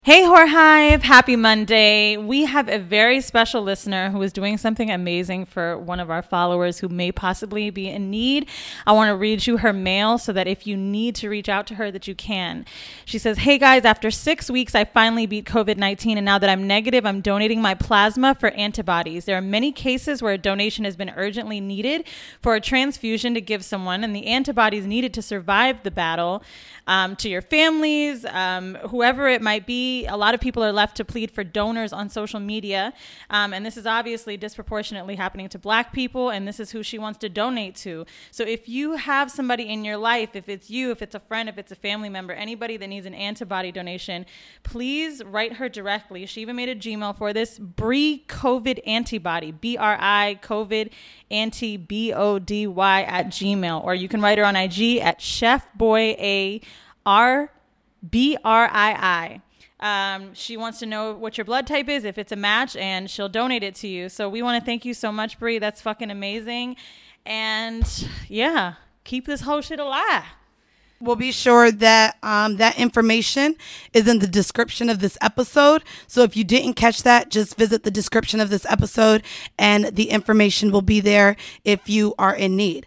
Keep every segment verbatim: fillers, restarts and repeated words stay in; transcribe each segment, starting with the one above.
Hey Whore Hive, happy Monday. We have a very special listener who is doing something amazing for one of our followers who may possibly be in need. I want to read you her mail so that if you need to reach out to her that you can. She says, hey guys, after six weeks, I finally beat covid nineteen, and now that I'm negative, I'm donating my plasma for antibodies. There are many cases where a donation has been urgently needed for a transfusion to give someone, and the antibodies needed to survive the battle. Um, to your families, um, whoever it might be, a lot of people are left to plead for donors on social media. Um, and this is obviously disproportionately happening to Black people. And this is who she wants to donate to. So if you have somebody in your life, if it's you, if it's a friend, if it's a family member, anybody that needs an antibody donation, please write her directly. She even made a Gmail for this, Bri COVID Antibody, B R I COVID Anti B O D Y at Gmail. Or you can write her on I G at Chef Boy A R B R I I. Um, she wants to know what your blood type is, if it's a match, and she'll donate it to you. So we want to thank you so much, Bri. That's fucking amazing. And yeah, keep this whole shit alive. We'll be sure that um, that information is in the description of this episode. So if you didn't catch that, just visit the description of this episode and the information will be there if you are in need.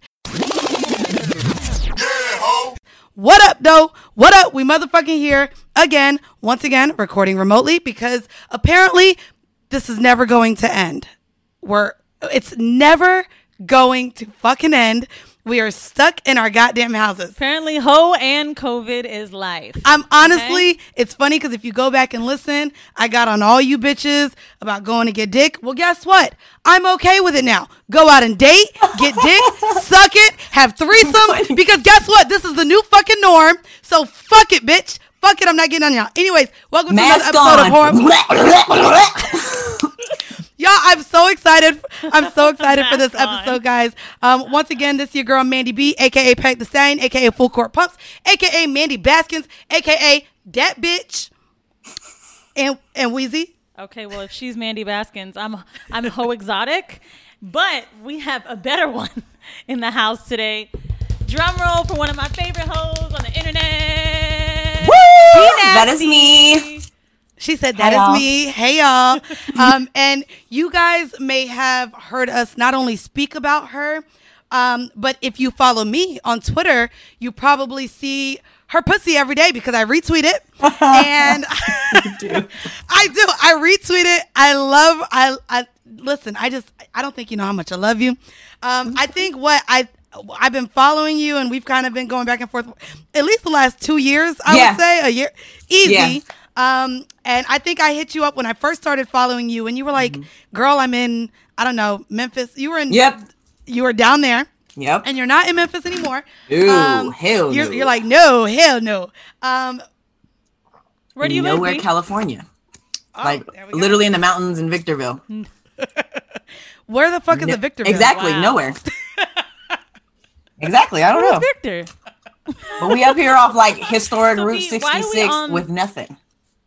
What up, though? What up? We motherfucking here again, once again, recording remotely because apparently this is never going to end. We're, it's never going to fucking end. We are stuck in our goddamn houses. Apparently, hoe and COVID is life. I'm honestly, okay? It's funny because if you go back and listen, I got on all you bitches about going to get dick. Well, guess what? I'm okay with it now. Go out and date, get dick, suck it, have threesomes. Because guess what? This is the new fucking norm. So fuck it, bitch. Fuck it. I'm not getting on y'all. Anyways, welcome Mask to another episode on. of Horror. Y'all, I'm so excited. I'm so excited for this episode, guys. Um, once again, this is your girl, Mandy B, a k a. Peg the Stallion, a k a. Full Court Pumps, a k a. Mandy Baskins, a k a. Dat Bitch, and and Wheezy. Okay, well, if she's Mandy Baskins, I'm I'm Ho Exotic, but we have a better one in the house today. Drum roll for one of my favorite hoes on the internet. Woo! That is me. She said, that Hi, is me. Hey, y'all. um, and you guys may have heard us not only speak about her, um, but if you follow me on Twitter, you probably see her pussy every day because I retweet it. And do. I do. I retweet it. I love, I, I, listen, I just, I don't think you know how much I love you. Um, I think what I, I've been following you and we've kind of been going back and forth at least the last two years, I yeah. would say, a year. Easy. Yeah. Um, and I think I hit you up when I first started following you and you were like, mm-hmm. girl, I'm in, I don't know, Memphis. You were in, yep. you were down there. Yep. And you're not in Memphis anymore. Ooh, um, hell you're, no. You're like, no, hell no. Um, where do you Nowhere, live? California. Oh, like literally in the mountains in Victorville. Where the fuck is no, the Victorville? Exactly. Wow. Nowhere. Exactly. I don't Where's know. Victor? But we up here off like historic So Route we, sixty-six on... with nothing.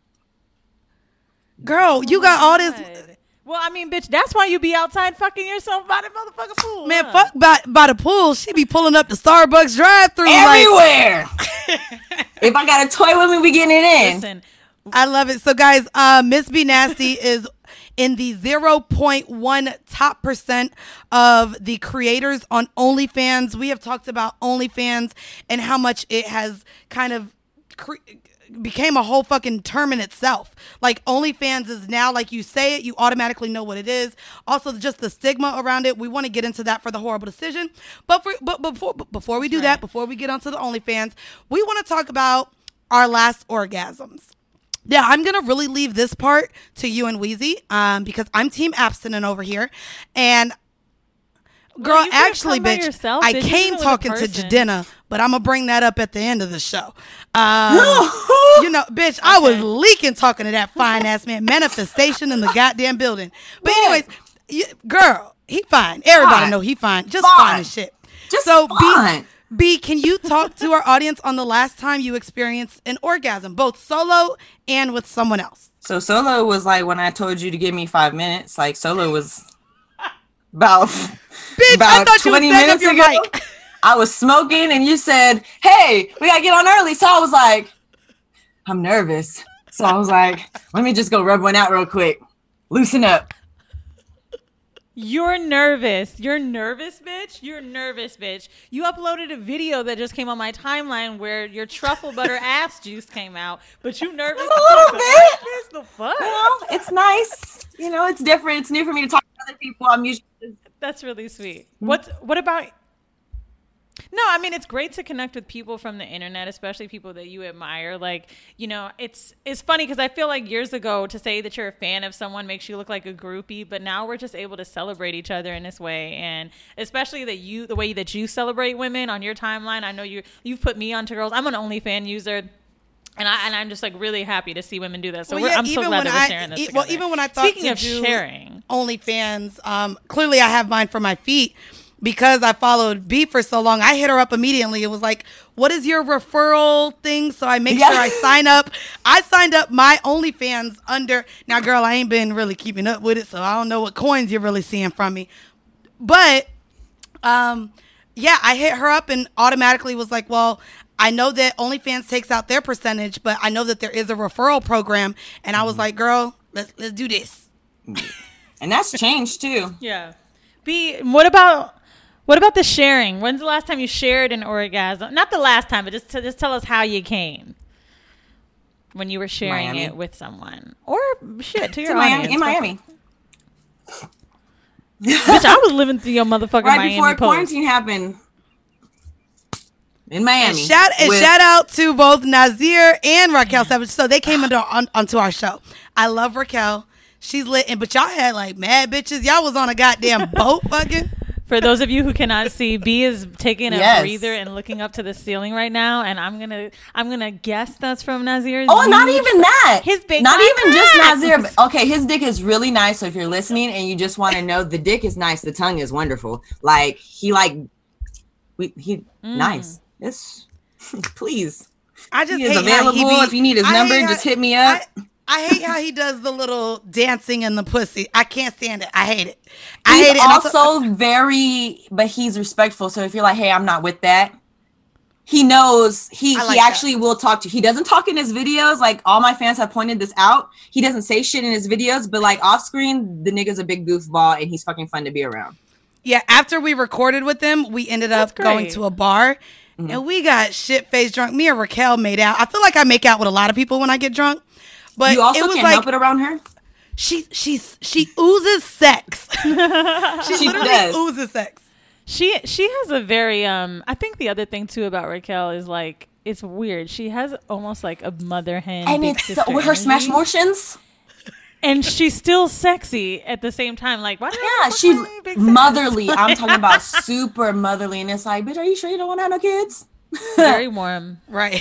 Girl, you oh got all God. this. Well, I mean, bitch, that's why you be outside fucking yourself by the motherfucking pool. Man, huh? fuck by, by the pool. She be pulling up the Starbucks drive-thru. Everywhere. Like... if I got a toy with me, we getting it in. Listen. I love it. So, guys, uh, Miss B Nasty is in the zero point one top percent of the creators on OnlyFans. We have talked about OnlyFans and how much it has kind of cre- became a whole fucking term in itself. Like, OnlyFans is now, like, you say it, you automatically know what it is. Also, just the stigma around it. We want to get into that for the horrible decision. But for, but before but before we do that, before we get onto the OnlyFans, we want to talk about our last orgasms. Yeah, I'm going to really leave this part to you and Wheezy um, because I'm team abstinent over here. And, girl, well, actually, bitch, yourself, I bitch. came talking to Jadena, but I'm going to bring that up at the end of the show. Um, you know, bitch, okay. I was leaking talking to that fine-ass man. Manifestation in the goddamn building. But anyways, you, girl, he fine. Everybody fine. know he fine. Just fine, fine as shit. Just so fine. Be, B, can you talk to our audience on the last time you experienced an orgasm, both solo and with someone else? So solo was like when I told you to give me five minutes. Like solo was about, Bitch, about I thought you twenty were minutes your ago. mic. I was smoking and you said, hey, we got to get on early. So I was like, I'm nervous. So I was like, let me just go rub one out real quick. Loosen up. You're nervous. You're nervous, bitch. You're nervous, bitch. You uploaded a video that just came on my timeline where your truffle butter ass juice came out, but you nervous? A little bit. What the fuck? Well, it's nice. You know, it's different. It's new for me to talk to other people. I'm usually. That's really sweet. What What about? No, I mean, it's great to connect with people from the internet, especially people that you admire. Like, you know, it's it's funny because I feel like years ago to say that you're a fan of someone makes you look like a groupie, but now we're just able to celebrate each other in this way. And especially that you, the way that you celebrate women on your timeline. I know you you've put me onto girls. I'm an OnlyFans user. And I and I'm just like really happy to see women do that. So well, we're, yeah, I'm so glad that we're I, sharing this. E- together. well, even when I thought Speaking to of do sharing OnlyFans, um, clearly I have mine for my feet. Because I followed B for so long, I hit her up immediately. It was like, what is your referral thing? So I make yeah. sure I sign up. I signed up my OnlyFans under, now girl, I ain't been really keeping up with it, so I don't know what coins you're really seeing from me. But, um, yeah, I hit her up and automatically was like, well, I know that OnlyFans takes out their percentage, but I know that there is a referral program. And I was like, girl, let's let's do this. And that's changed too. Yeah. B, what about... What about the sharing? When's the last time you shared an orgasm? Not the last time, but just to, just tell us how you came when you were sharing Miami. it with someone, or shit to your to audience. Miami, in Miami. Bitch, I was living through your motherfucking right Miami before post. quarantine happened. In Miami. And shout, and with- shout out to both Nazir and Raquel Savage. So they came into, on, onto our show. I love Raquel. She's lit. And, but y'all had like mad bitches. Y'all was on a goddamn boat fucking. For those of you who cannot see, B is taking a Yes. breather and looking up to the ceiling right now, and I'm gonna I'm gonna guess that's from Nazir's. Oh, not huge- even that. His big Not fat even just cock. Nazir. But, okay, his dick is really nice. So if you're listening and you just want to know, the dick is nice. The tongue is wonderful. Like he like we he Mm. nice. It's please. I just He is hate how available. he be, If you need his I number, hate how- just hit me up. I, I hate how he does the little dancing in the pussy. I can't stand it. I hate it. I He's hate it. And also very, but he's respectful. So if you're like, hey, I'm not with that, he knows he I like he that. actually will talk to you. He doesn't talk in his videos. Like all my fans have pointed this out. He doesn't say shit in his videos, but like off screen, the nigga's a big goofball and he's fucking fun to be around. Yeah, after we recorded with them, we ended That's up going great. to a bar Mm-hmm. and we got shit faced drunk. Me and Raquel made out. I feel like I make out with a lot of people when I get drunk. But You also it was can't like help it around her. she she's she oozes sex. she She literally does. oozes sex. She she has a very um. I think the other thing too about Raquel is like it's weird. She has almost like a mother hen, And big it's so, sister with her smash energy. motions. and she's still sexy at the same time. Like why? Yeah, she's she's motherly. I'm talking about super motherly. And it's like, bitch, are you sure you don't want to have no kids? very warm. Right.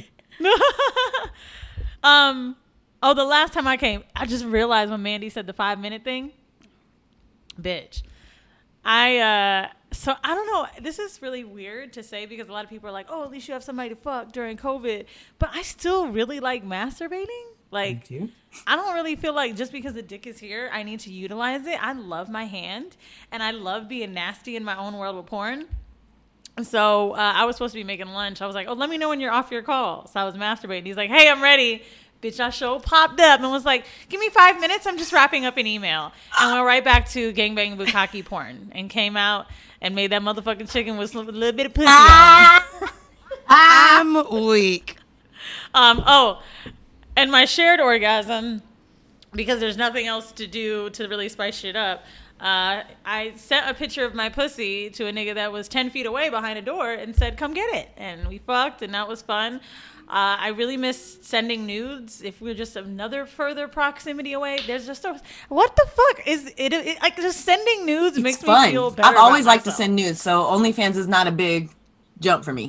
um. Oh, the last time I came, I just realized when Mandy said the five minute thing. Bitch, I uh. So I don't know. This is really weird to say because a lot of people are like, "Oh, at least you have somebody to fuck during COVID." But I still really like masturbating. Like, Me too. I don't really feel like just because the dick is here, I need to utilize it. I love my hand, and I love being nasty in my own world with porn. So uh, I was supposed to be making lunch. I was like, "Oh, let me know when you're off your call." So I was masturbating. He's like, "Hey, I'm ready." Bitch, I show popped up and was like, "Give me five minutes. I'm just wrapping up an email." And went right back to gangbang bukkake porn and came out and made that motherfucking chicken with a little bit of pussy on it. I'm weak. Um, oh, and my shared orgasm, because there's nothing else to do to really spice shit up, uh, I sent a picture of my pussy to a nigga that was ten feet away behind a door and said, "Come get it." And we fucked, and that was fun. Uh, I really miss sending nudes. If we we're just another further proximity away, there's just a, what the fuck is it, it? Like just sending nudes It's makes fun. me feel better. I've always about liked to myself. send nudes, so OnlyFans is not a big jump for me.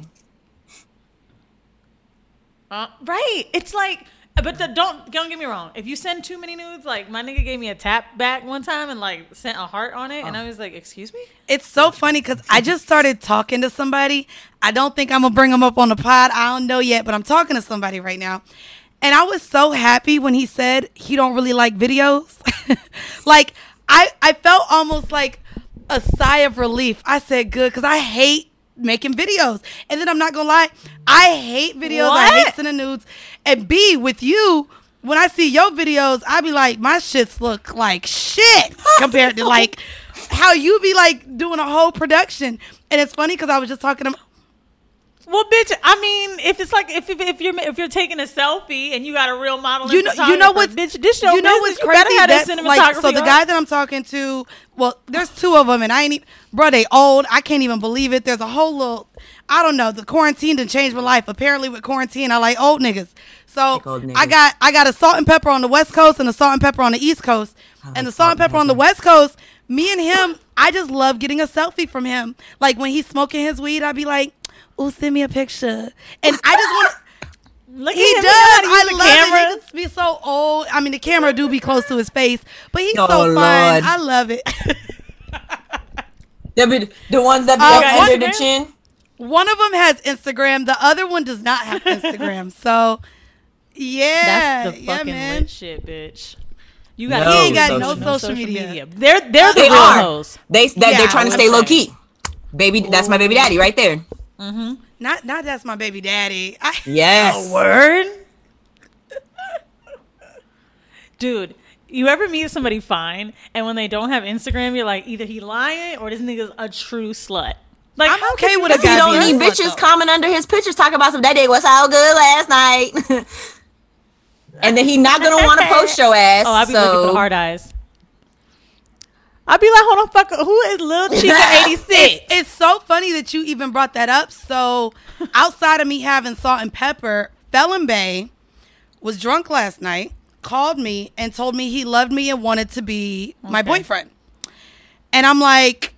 Uh, right. It's like, but the, don't don't get me wrong. If you send too many nudes, like my nigga gave me a tap back one time and like sent a heart on it, and I was like, "Excuse me." It's so funny because I just started talking to somebody. I don't think I'm going to bring him up on the pod. I don't know yet, but I'm talking to somebody right now. And I was so happy when he said he don't really like videos. Like, I, I felt almost like a sigh of relief. I said, good, because I hate making videos. And then I'm not going to lie, I hate videos. I What? hate sending nudes. And B, with you, when I see your videos, I be like, my shits look like shit compared to like how you be like doing a whole production. And it's funny because I was just talking to. Well, bitch, I mean, if it's like if if, if you're if you're taking a selfie and you got a real model, you know, you know what, bitch, this show, you know what's crazy? That's like, so the on. guy that I'm talking to, well, there's two of them, and I ain't even, bro, they old. I can't even believe it. There's a whole little, I don't know. The quarantine done changed my life. Apparently, with quarantine, I like old niggas. So like old niggas. I got I got a salt and pepper on the West Coast and a salt and pepper on the East Coast, like and the salt and pepper, pepper on the West Coast. Me and him, I just love getting a selfie from him. Like when he's smoking his weed, I'd be like, "Oh, send me a picture." And I just want to. Look, he does. I love camera. it. He just be so old. I mean, the camera do be close to his face, but he's oh, so fun. Lord. I love it. the, the ones that be uh, under the chin. One of them has Instagram. The other one does not have Instagram. So, yeah, that's the fucking yeah, man. lit shit, bitch. You got no, he ain't got social, no social, social media. media. They're they're the they real are. hoes. They they're, yeah, they're trying to stay low key. Baby, Ooh. That's my baby daddy right there. Mm-hmm. Not not that's my baby daddy. I, yes. A word, dude. You ever meet somebody fine, and when they don't have Instagram, you're like, either he lying or this nigga's a true slut. Like, I'm okay with a guy. You don't need bitches though. Comment under his pictures talking about some that day was all good last night. And then he not gonna want to post your ass. Oh, I'll be so. looking for the hard eyes. I'll be like, hold on, fuck, who is Lil Chica eighty-six? It's, it's so funny that you even brought that up. So, outside of me having salt and pepper, Felon Bay was drunk last night, called me, and told me he loved me and wanted to be okay. my boyfriend. And I'm like,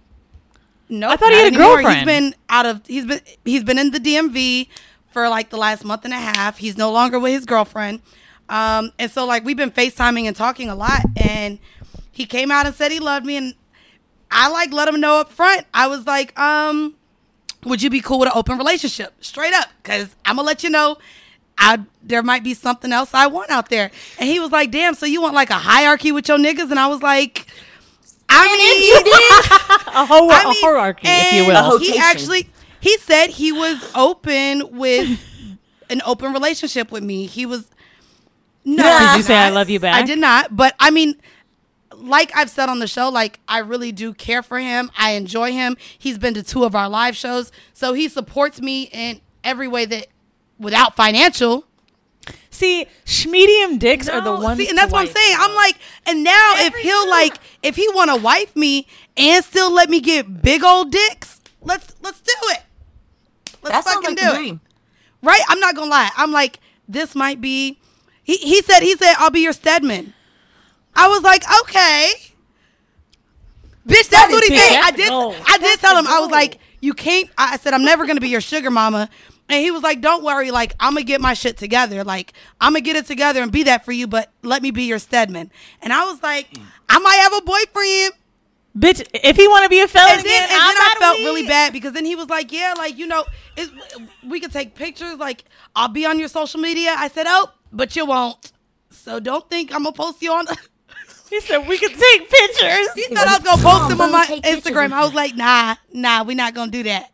no, I thought he had anymore. a girlfriend. He's been out of, he's been, he's been in the D M V for like the last month and a half. He's no longer with his girlfriend. Um, and so like we've been FaceTiming and talking a lot, and he came out and said he loved me, and I like let him know up front. I was like, um, would you be cool with an open relationship? Straight up, because I'm gonna let you know I there might be something else I want out there. And he was like, damn, so you want like a hierarchy with your niggas? And I was like, I and mean, you did. a, whole, I mean, a hierarchy, if you will. He actually he said he was open with an open relationship with me. He was. No, did you say I love you back? I did not. But I mean, like I've said on the show, like I really do care for him. I enjoy him. He's been to two of our live shows. So he supports me in every way that without financial. See, schmedium dicks no, are the ones. See, and that's what I'm saying. I'm like, and now every if he'll time. like, if he want to wife me and still let me get big old dicks, let's let's do it. Let's that fucking like do it. Dream. Right? I'm not gonna lie. I'm like, this might be. He he said he said I'll be your Stedman. I was like, okay, bitch. That's that what he said. I did. Goal. I did that's tell him. Goal. I was like, you can't. I said I'm never gonna be your sugar mama. And he was like, don't worry. Like I'm gonna get my shit together. Like I'm gonna get it together and be that for you. But let me be your Stedman. And I was like, I might have a boyfriend. Bitch, if he want to be a felon and then, again, and then I felt really bad because then he was like, yeah, like, you know, it, we could take pictures. Like, I'll be on your social media. I said, oh, but you won't. So don't think I'm going to post you on. The- he said, we could take pictures. He thought I was going to post him on my Instagram. I was like, nah, nah, we're not going to do that.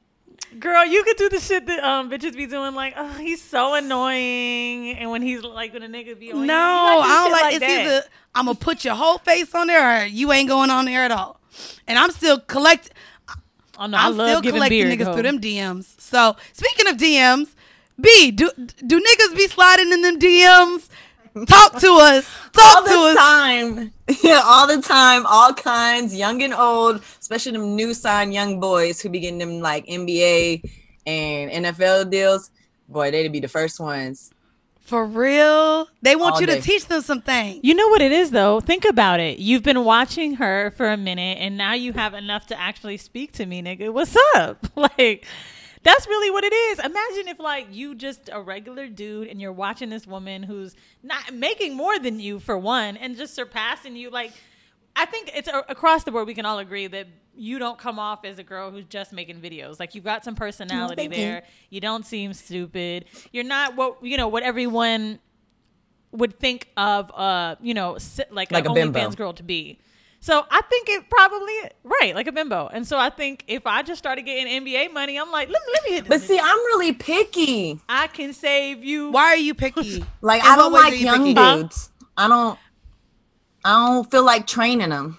Girl, you could do the shit that um bitches be doing, like, oh, he's so annoying, and when he's like, when a nigga be on, no, I don't like. like it's that. Either I'm gonna put your whole face on there, or you ain't going on there at all. And I'm still collect. Oh no, I'm I love still giving collecting beard, niggas ho. through them D Ms. So speaking of D Ms, B, do do niggas be sliding in them D Ms? Talk to us. Talk all to the us. Time. Yeah, all the time, all kinds, young and old, especially them new signed young boys who be getting them like N B A and N F L deals. Boy, they'd be the first ones. For real? They want all you day. to teach them some things. You know what it is, though? Think about it. You've been watching her for a minute, and now you have enough to actually speak to me, nigga. What's up? Like... That's really what it is. Imagine if, like, you just a regular dude and you're watching this woman who's not making more than you, for one, and just surpassing you. Like, I think it's a, across the board, we can all agree that you don't come off as a girl who's just making videos. Like, you've got some personality no, there. You. you don't seem stupid. You're not what, you know, what everyone would think of, uh, you know, like, like an OnlyFans girl to be. So I think it probably right, like a bimbo. And so I think if I just started getting N B A money, I'm like, let me let me hit this. But see, I'm really picky. I can save you. Why are you picky? Like In I what don't ways are like you young picky? dudes. I don't. I don't feel like training them.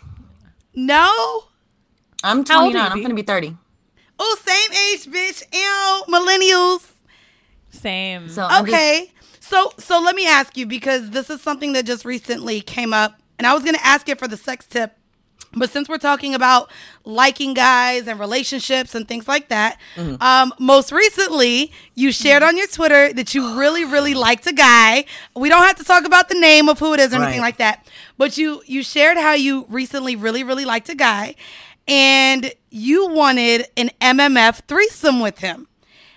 No. I'm How old are twenty-nine. you, I'm B? gonna be thirty. Oh, same age, bitch. Ew, millennials. Same. So I'm just- Okay. So so let me ask you, because this is something that just recently came up, and I was going to ask it for the sex tip, but since we're talking about liking guys and relationships and things like that, Mm-hmm. um, most recently you shared on your Twitter that you really, really liked a guy. We don't have to talk about the name of who it is or anything Right. like that, but you you shared how you recently really, really liked a guy, and you wanted an M M F threesome with him,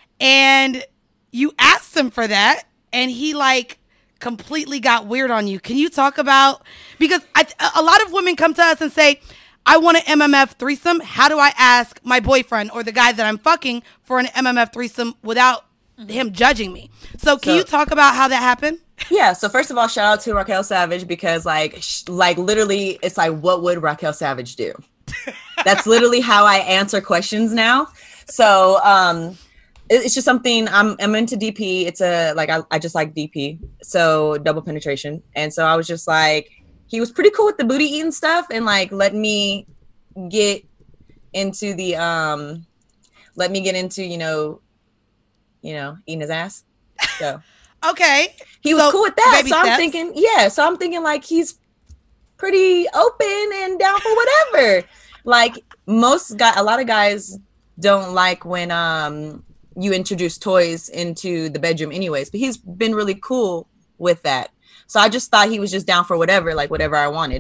and you asked him for that, and he like completely got weird on you. Can you talk about, because I, a lot of women come to us and say, I want an M M F threesome. How do I ask my boyfriend or the guy that I'm fucking for an M M F threesome without him judging me? So can So- you talk about how that happened? Yeah. So first of all, shout out to Raquel Savage, because like, sh- like literally, it's like, what would Raquel Savage do? That's literally how I answer questions now. So um, it- it's just something I'm, I'm into D P. It's a like I, I just like D P, so double penetration. And so I was just like, he was pretty cool with the booty eating stuff and like let me get into the um, let me get into you know, you know, eating his ass. So. Okay. He was So, cool with that. baby So I'm steps? thinking, yeah. So I'm thinking like he's pretty open and down for whatever. Like most guy, a lot of guys don't like when um you introduce toys into the bedroom anyways, but he's been really cool with that. So I just thought he was just down for whatever, like whatever I wanted.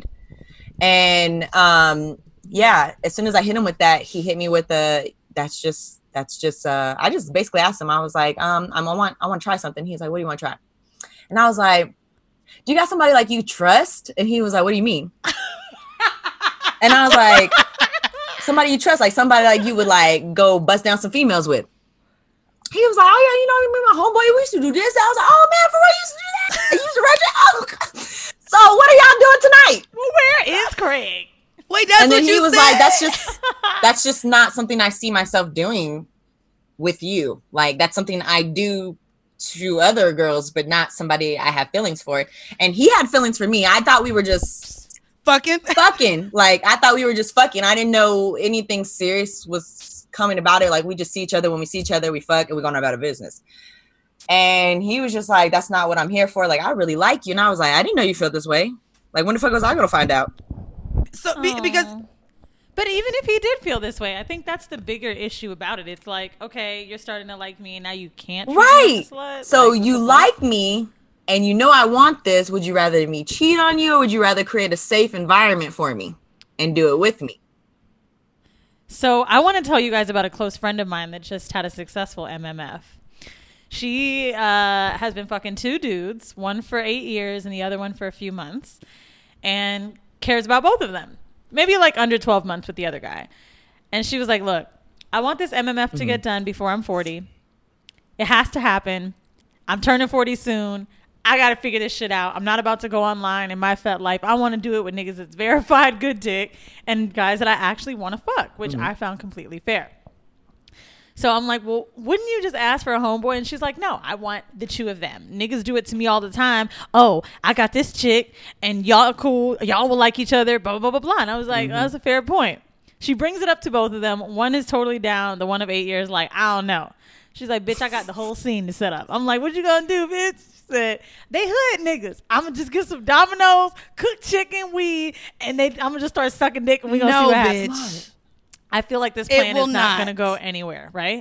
And um yeah, as soon as I hit him with that, he hit me with a that's just that's just uh I just basically asked him, I was like, um, I'm I want I want to try something. He's like, what do you want to try? And I was like, do you got somebody like you trust? And he was like, what do you mean? And I was like, somebody you trust, like somebody like you would like go bust down some females with. He was like, oh yeah, you know, me and my homeboy, we used to do this. I was like, oh man, for real, you used to do that? You used to ride your So what are y'all doing tonight? Well, where is Craig? Wait, that's And what then he you was said? like, that's just that's just not something I see myself doing with you. Like that's something I do to other girls, but not somebody I have feelings for. And he had feelings for me. I thought we were just fucking. fucking. Like I thought we were just fucking. I didn't know anything serious was coming about it. Like we just see each other. When we see each other, we fuck and we go about our business. And he was just like, that's not what I'm here for. Like, I really like you. And I was like, I didn't know you felt this way. Like, when the fuck was I gonna find out? So be, because Aw. But even if he did feel this way, I think that's the bigger issue about it. It's like, okay, you're starting to like me, and now you can't. treat me Right. like a slut. So Like, what you the fuck? like me and you know I want this. Would you rather me cheat on you, or would you rather create a safe environment for me and do it with me? So I want to tell you guys about a close friend of mine that just had a successful M M F. She uh, has been fucking two dudes, one for eight years and the other one for a few months, and cares about both of them. Maybe like under twelve months with the other guy. And she was like, look, I want this M M F to Mm-hmm. get done before I'm forty. It has to happen. I'm turning forty soon. I got to figure this shit out. I'm not about to go online in my fat life. I want to do it with niggas that's verified good dick and guys that I actually want to fuck, which Mm-hmm. I found completely fair. So I'm like, well, wouldn't you just ask for a homeboy? And she's like, no, I want the two of them. Niggas do it to me all the time. Oh, I got this chick and y'all cool. Y'all will like each other, blah, blah, blah, blah. And I was like, Mm-hmm. oh, that's a fair point. She brings it up to both of them. One is totally down. The one of eight years, like, I don't know. She's like, bitch, I got the whole scene to set up. I'm like, what you gonna do, bitch? She said, they hood niggas. I'm gonna just get some Dominoes, cook chicken, weed, and they. I'm gonna just start sucking dick and we gonna no, see what bitch. happens. I feel like this It plan will is not, not. gonna go anywhere, right?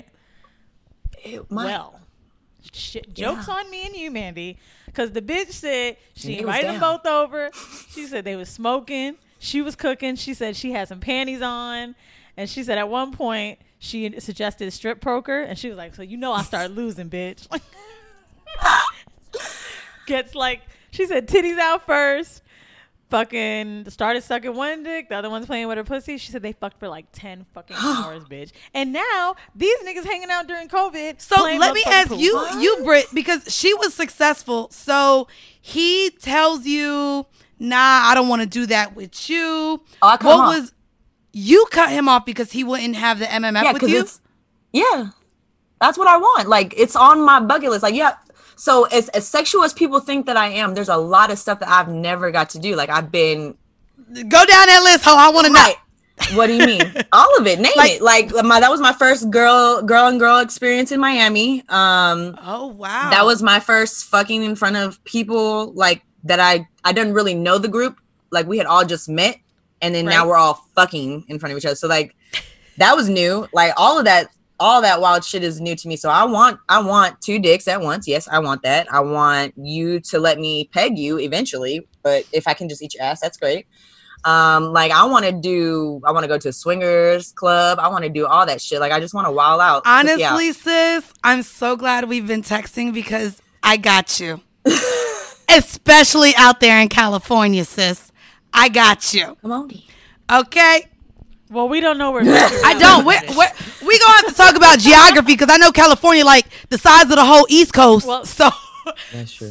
It might- Well, shit, jokes Yeah. on me and you, Mandy, because the bitch said she It was invited them down. both over. She said they was smoking. She was cooking. She said she had some panties on, and she said at one point she suggested strip poker, and she was like, "So you know I start losing, bitch." Gets like she said titties out first, fucking started sucking one dick, the other one's playing with her pussy. She said they fucked for like ten fucking hours, bitch. And now these niggas hanging out during COVID. So let me ask you, what? you Britt, because she was successful. So he tells you, nah, I don't want to do that with you. Oh, I cut what him off. was you cut him off because he wouldn't have the M M F yeah, with you? It's, yeah, that's what I want. Like, it's on my bucket list. Like, yeah. So as, as sexual as people think that I am, there's a lot of stuff that I've never got to do. Like, I've been... Go down that list, ho. I want to right. know. What do you mean? All of it. Name like, it. Like, my that was my first girl girl and girl experience in Miami. Um, oh, wow. That was my first fucking in front of people, like, that I... I didn't really know the group. Like, we had all just met, and then right. now we're all fucking in front of each other. So, like, that was new. Like, all of that... all that wild shit is new to me. So I want, I want two dicks at once. Yes, I want that. I want you to let me peg you eventually, but if I can just eat your ass, that's great. Um, like I want to do, I want to go to a swingers club. I want to do all that shit. Like I just want to wild out. Honestly, out. sis, I'm so glad we've been texting because I got you. Especially out there in California, sis. I got you. Come on. Okay. Well, we don't know where. I don't. We're, we're, we gonna have to talk about geography because I know California like the size of the whole East Coast. Well, so that's true.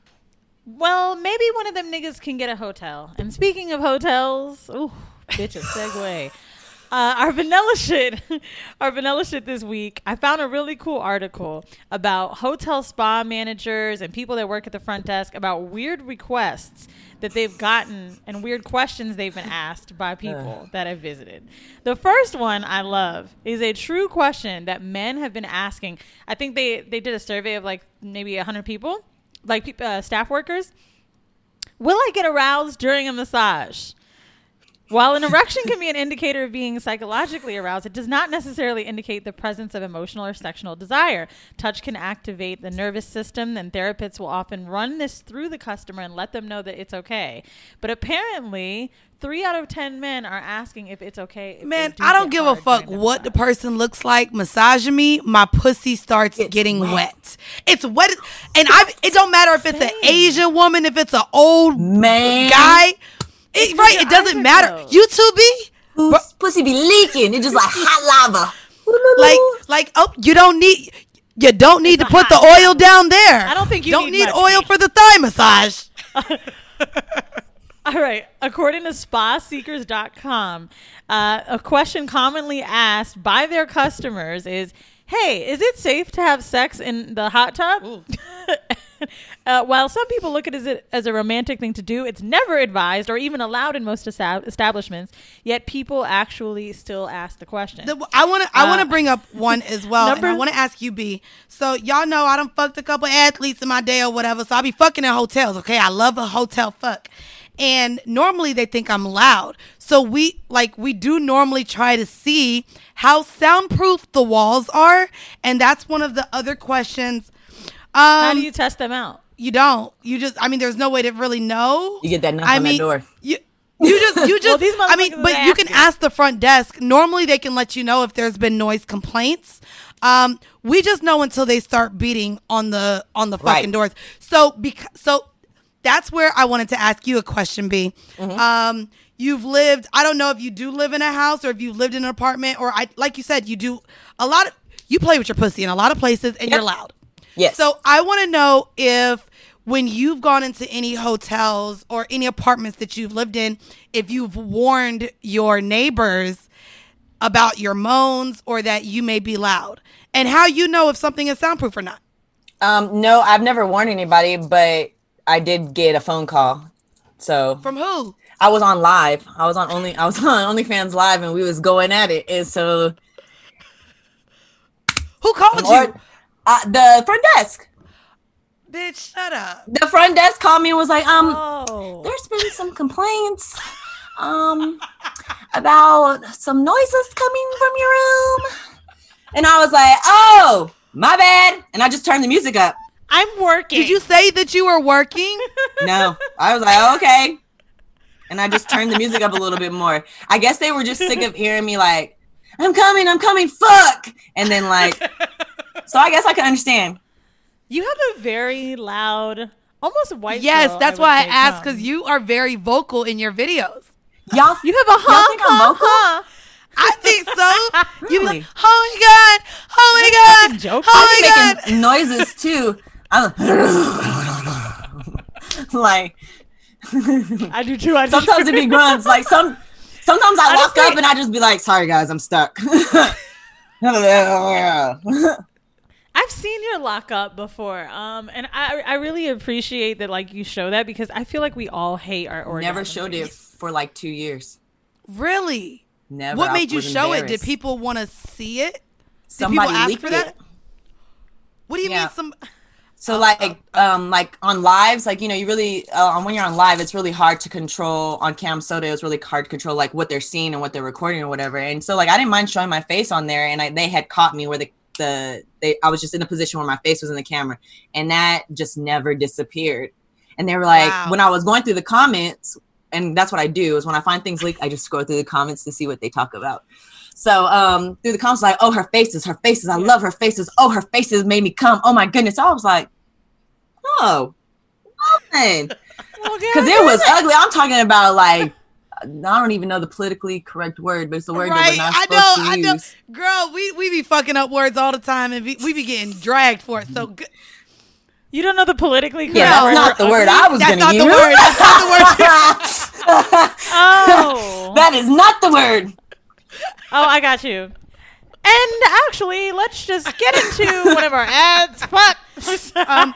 Well, maybe one of them niggas can get a hotel. And speaking of hotels, ooh, bitch, a segue. Uh, our vanilla shit, our vanilla shit this week. I found a really cool article about hotel spa managers and people that work at the front desk about weird requests that they've gotten and weird questions they've been asked by people uh. that have visited. The first one I love is a true question that men have been asking. I think they, they did a survey of like maybe one hundred people, like uh, staff workers. Will I get aroused during a massage? While an erection can be an indicator of being psychologically aroused, it does not necessarily indicate the presence of emotional or sexual desire. Touch can activate the nervous system, and therapists will often run this through the customer and let them know that it's okay. But apparently, three out of ten men are asking if it's okay. If Man, do I don't give a fuck the what the person looks like. Massaging me, my pussy starts it's getting wet. wet. It's wet, and I. It don't matter if it's an Asian woman, if it's an old man guy. It, right, it doesn't matter. You too, B? Pussy be leaking. It's just like hot lava. Like, like, oh, you don't need, you don't need it's to put the oil down there. I don't think you don't need, need oil for the thigh massage. All right. According to spa seekers dot com, uh, a question commonly asked by their customers is, hey, is it safe to have sex in the hot tub? uh, while some people look at it as a, as a romantic thing to do, it's never advised or even allowed in most esta- establishments. Yet people actually still ask the question. The, I want to. I Uh, want to bring up one as well, number- and I want to ask you, B. So y'all know I done fucked a couple athletes in my day or whatever. So I be fucking in hotels. Okay, I love a hotel fuck. And normally they think I'm loud. So we like we do normally try to see how soundproof the walls are. And that's one of the other questions. Um, How do you test them out? You don't. You just I mean there's no way to really know. You get that knock I on mean, that door. You, you just you just Well, these I mean motherfuckers but are you can asking. ask the front desk. Normally they can let you know if there's been noise complaints. Um we just know until they start beating on the on the fucking Right. doors. So because so that's where I wanted to ask you a question, B. Mm-hmm. Um, you've lived, I don't know if you do live in a house or if you lived in an apartment or I, like you said, you do a lot of, you play with your pussy in a lot of places and Yep. you're loud. Yes. So I want to know if when you've gone into any hotels or any apartments that you've lived in, if you've warned your neighbors about your moans or that you may be loud and how you know if something is soundproof or not. Um, no, I've never warned anybody, but I did get a phone call. So From who? I was on live. I was on only. I was on OnlyFans live, and we was going at it. And so, Who called or, you? uh, the front desk. Bitch, shut up. The front desk called me and was like, um, Oh. there's been some complaints, um, about some noises coming from your room. And I was like, oh, my bad. And I just turned the music up. I'm working. Did you say that you were working? No, I was like, okay. And I just turned the music up a little bit more. I guess they were just sick of hearing me like, I'm coming, I'm coming, fuck. And then like, so I guess I can understand. You have a very loud almost a white. Yes, girl, that's I why I say, asked, come. because you are very vocal in your videos. Y'all, You have a huh, y'all think I'm huh, vocal? huh. I think so. You be Really? like, oh my god, oh my god, joke? oh I be my god. making noises too. I'm like, I do too. I do sometimes too. it be grunts. Like some, sometimes I walk Honestly- up and I just be like, "Sorry guys, I'm stuck." I've seen your lock up before, um, and I I really appreciate that. Like you show that because I feel like we all hate our orgasm. Never showed it for like two years. Really? Never. What I made you was show it? Did embarrassed. people want to see it? Did Somebody people ask leaked for that? it. What do you Yeah. mean some? So Oh, like um like on lives, like you know, you really uh, when you're on live, it's really hard to control. On Cam Soda, it's really hard to control like what they're seeing and what they're recording or whatever. And so like I didn't mind showing my face on there, and I, they had caught me where the the they I was just in a position where my face was in the camera, and that just never disappeared. And they were like, Wow. when I was going through the comments, and that's what I do is when I find things leaked, I just scroll through the comments to see what they talk about. So um, through the comments, like, oh, her faces, her faces. I Yeah. love her faces. Oh, her faces made me come. Oh, my goodness. I was like, oh, because it was ugly. I'm talking about, like, I don't even know the politically correct word, but it's the word that Right, we're not I supposed know, to I know. use. Girl, we, we be fucking up words all the time, and we, we be getting dragged for it. So good. You don't know the politically correct Yeah, that's word not for the word ugly? I was That's going to not use. the word. That's not the word. Oh. That is not the word. Oh, I got you. And actually, let's just get into one of our ads. Fuck. Um,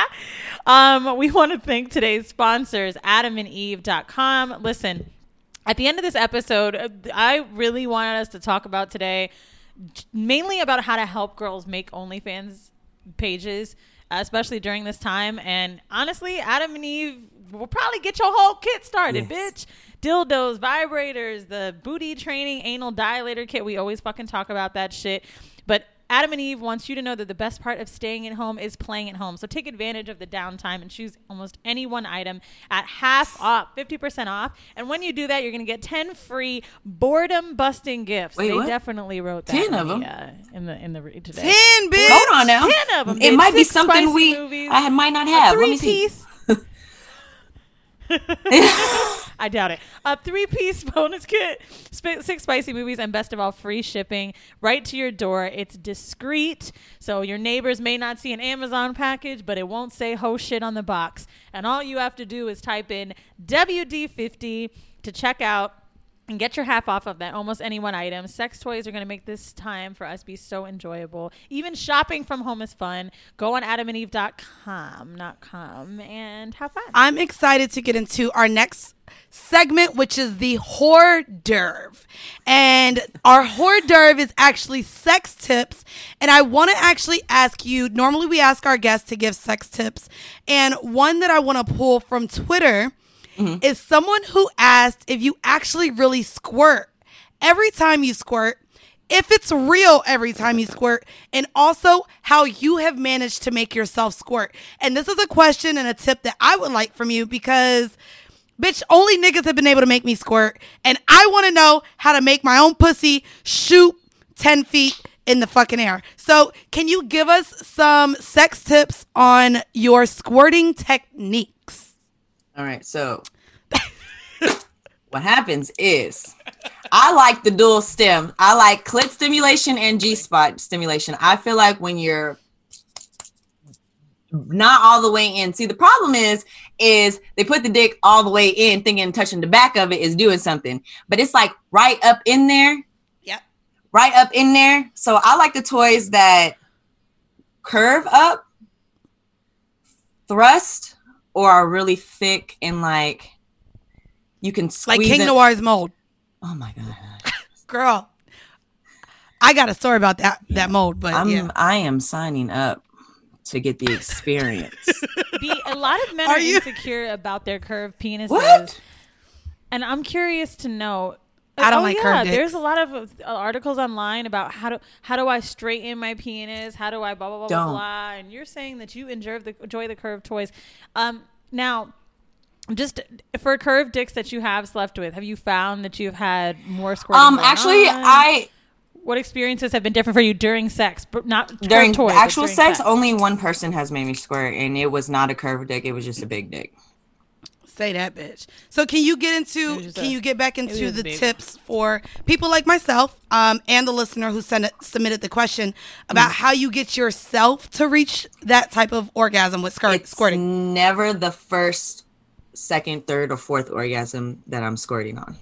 um, we want to thank today's sponsors, adam and eve dot com. Listen, at the end of this episode, I really wanted us to talk about today, mainly about how to help girls make OnlyFans pages, especially during this time. And honestly, Adam and Eve will probably get your whole kit started, Yes. bitch. Dildos, vibrators, the booty training, anal dilator kit. We always fucking talk about that shit. But Adam and Eve wants you to know that the best part of staying at home is playing at home. So take advantage of the downtime and choose almost any one item at half off, fifty percent off. And when you do that, you're going to get ten free boredom busting gifts. Wait, they what? definitely wrote that ten in of the, them? uh, in the in the read today. Ten, bitch. Hold on now. ten of them. It might be something spicy we movies, I might not a have. Let three me see. piece. I doubt it. A three-piece bonus kit, sp- six spicy movies, and best of all, free shipping right to your door. It's discreet, so your neighbors may not see an Amazon package, but it won't say ho shit on the box. And all you have to do is type in W D fifty to check out and get your half off of that almost any one item. Sex toys are going to make this time for us be so enjoyable. Even shopping from home is fun. Go on adam and eve dot com, not com, and have fun. I'm excited to get into our next segment, which is the hors d'oeuvre. And our hors d'oeuvre is actually sex tips. And I want to actually ask you, normally we ask our guests to give sex tips. And one that I want to pull from Twitter mm-hmm. is someone who asked if you actually really squirt every time you squirt, if it's real every time you squirt, and also how you have managed to make yourself squirt. And this is a question and a tip that I would like from you because, bitch, only niggas have been able to make me squirt, and I want to know how to make my own pussy shoot ten feet in the fucking air. So can you give us some sex tips on your squirting techniques? All right, so what happens is I like the dual stim. I like clit stimulation and G-spot stimulation. I feel like when you're not all the way in. See, the problem is, is they put the dick all the way in thinking touching the back of it is doing something. But it's like right up in there. Yep. Right up in there. So I like the toys that curve up, thrust, or are really thick and like you can squeeze like King it. Noir's mold. Oh my God. Girl, I got a story about that that mold, but I'm yeah. I am signing up to get the experience. Be, a lot of men Are are, you- insecure about their curved penises. What? And I'm curious to know. I don't oh, like yeah, curved dicks. There's a lot of uh, articles online about how do how do I straighten my penis? How do I blah blah blah blah Don't. blah? And you're saying that you enjoy the enjoy the curved toys. Um, now, just for curved dicks that you have slept with, have you found that you've had more squirting? Um going actually on? I what experiences have been different for you during sex, but not during toys, actual during sex, sex? only one person has made me squirt, and it was not a curved dick. It was just a big dick. Say that, bitch. So can you get into, can a, you get back into the big. tips for people like myself um, and the listener who sent it, submitted the question about mm-hmm. how you get yourself to reach that type of orgasm with squirt, it's squirting? Never the first, second, third, or fourth orgasm that I'm squirting on.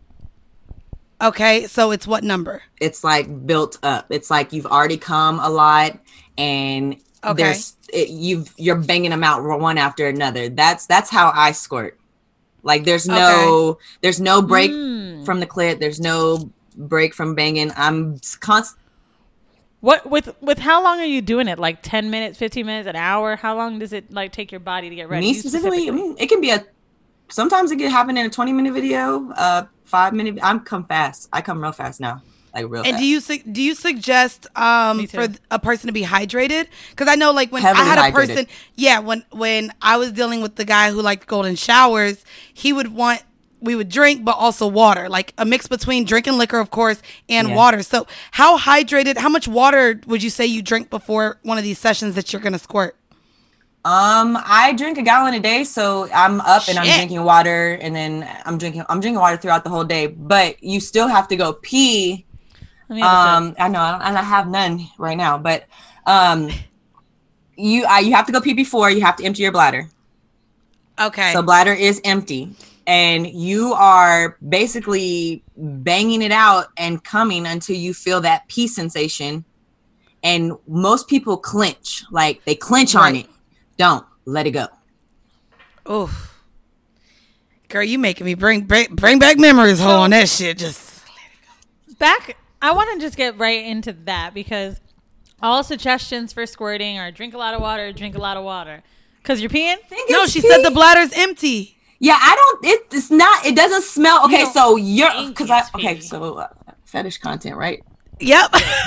Okay, so it's what number? It's like built up. It's like you've already come a lot, and okay. there's it, you've you're banging them out one after another. That's that's how I squirt. Like there's no okay. there's no break mm. from the clit. There's no break from banging. I'm constant. What with with how long are you doing it? Like ten minutes, fifteen minutes, an hour? How long does it like take your body to get ready? Me specifically, specifically? I mean, it can be a. Sometimes it can happen in a twenty minute video. Uh, five minute. I'm come fast. I come real fast now. Like real. And fast. do you su- do you suggest um for a person to be hydrated? Because I know like when Heavily I had a hydrated. person, yeah, when when I was dealing with the guy who liked golden showers, he would want. We would drink, but also water, like a mix between drinking liquor, of course, and yeah. water. So how hydrated, how much water would you say you drink before one of these sessions that you're going to squirt? Um, I drink a gallon a day, so I'm up Shit. and I'm drinking water, and then I'm drinking, I'm drinking water throughout the whole day, but you still have to go pee. Um, I know, and I have none right now, but, um, you, I, you have to go pee before, you have to empty your bladder. Okay. So bladder is empty. And you are basically banging it out and coming until you feel that pee sensation. And most people clench, like they clench right. on it. Don't let it go. Oof. Girl, you making me bring bring, bring back memories so, on that shit. Just let it go. Back, I want to just get right into that because all suggestions for squirting are drink a lot of water, drink a lot of water. Because you're peeing? No, she pee. said the bladder's empty. Yeah, I don't. It, it's not. It doesn't smell. Okay, you so you're because I. Okay, so uh, fetish content, right? Yep.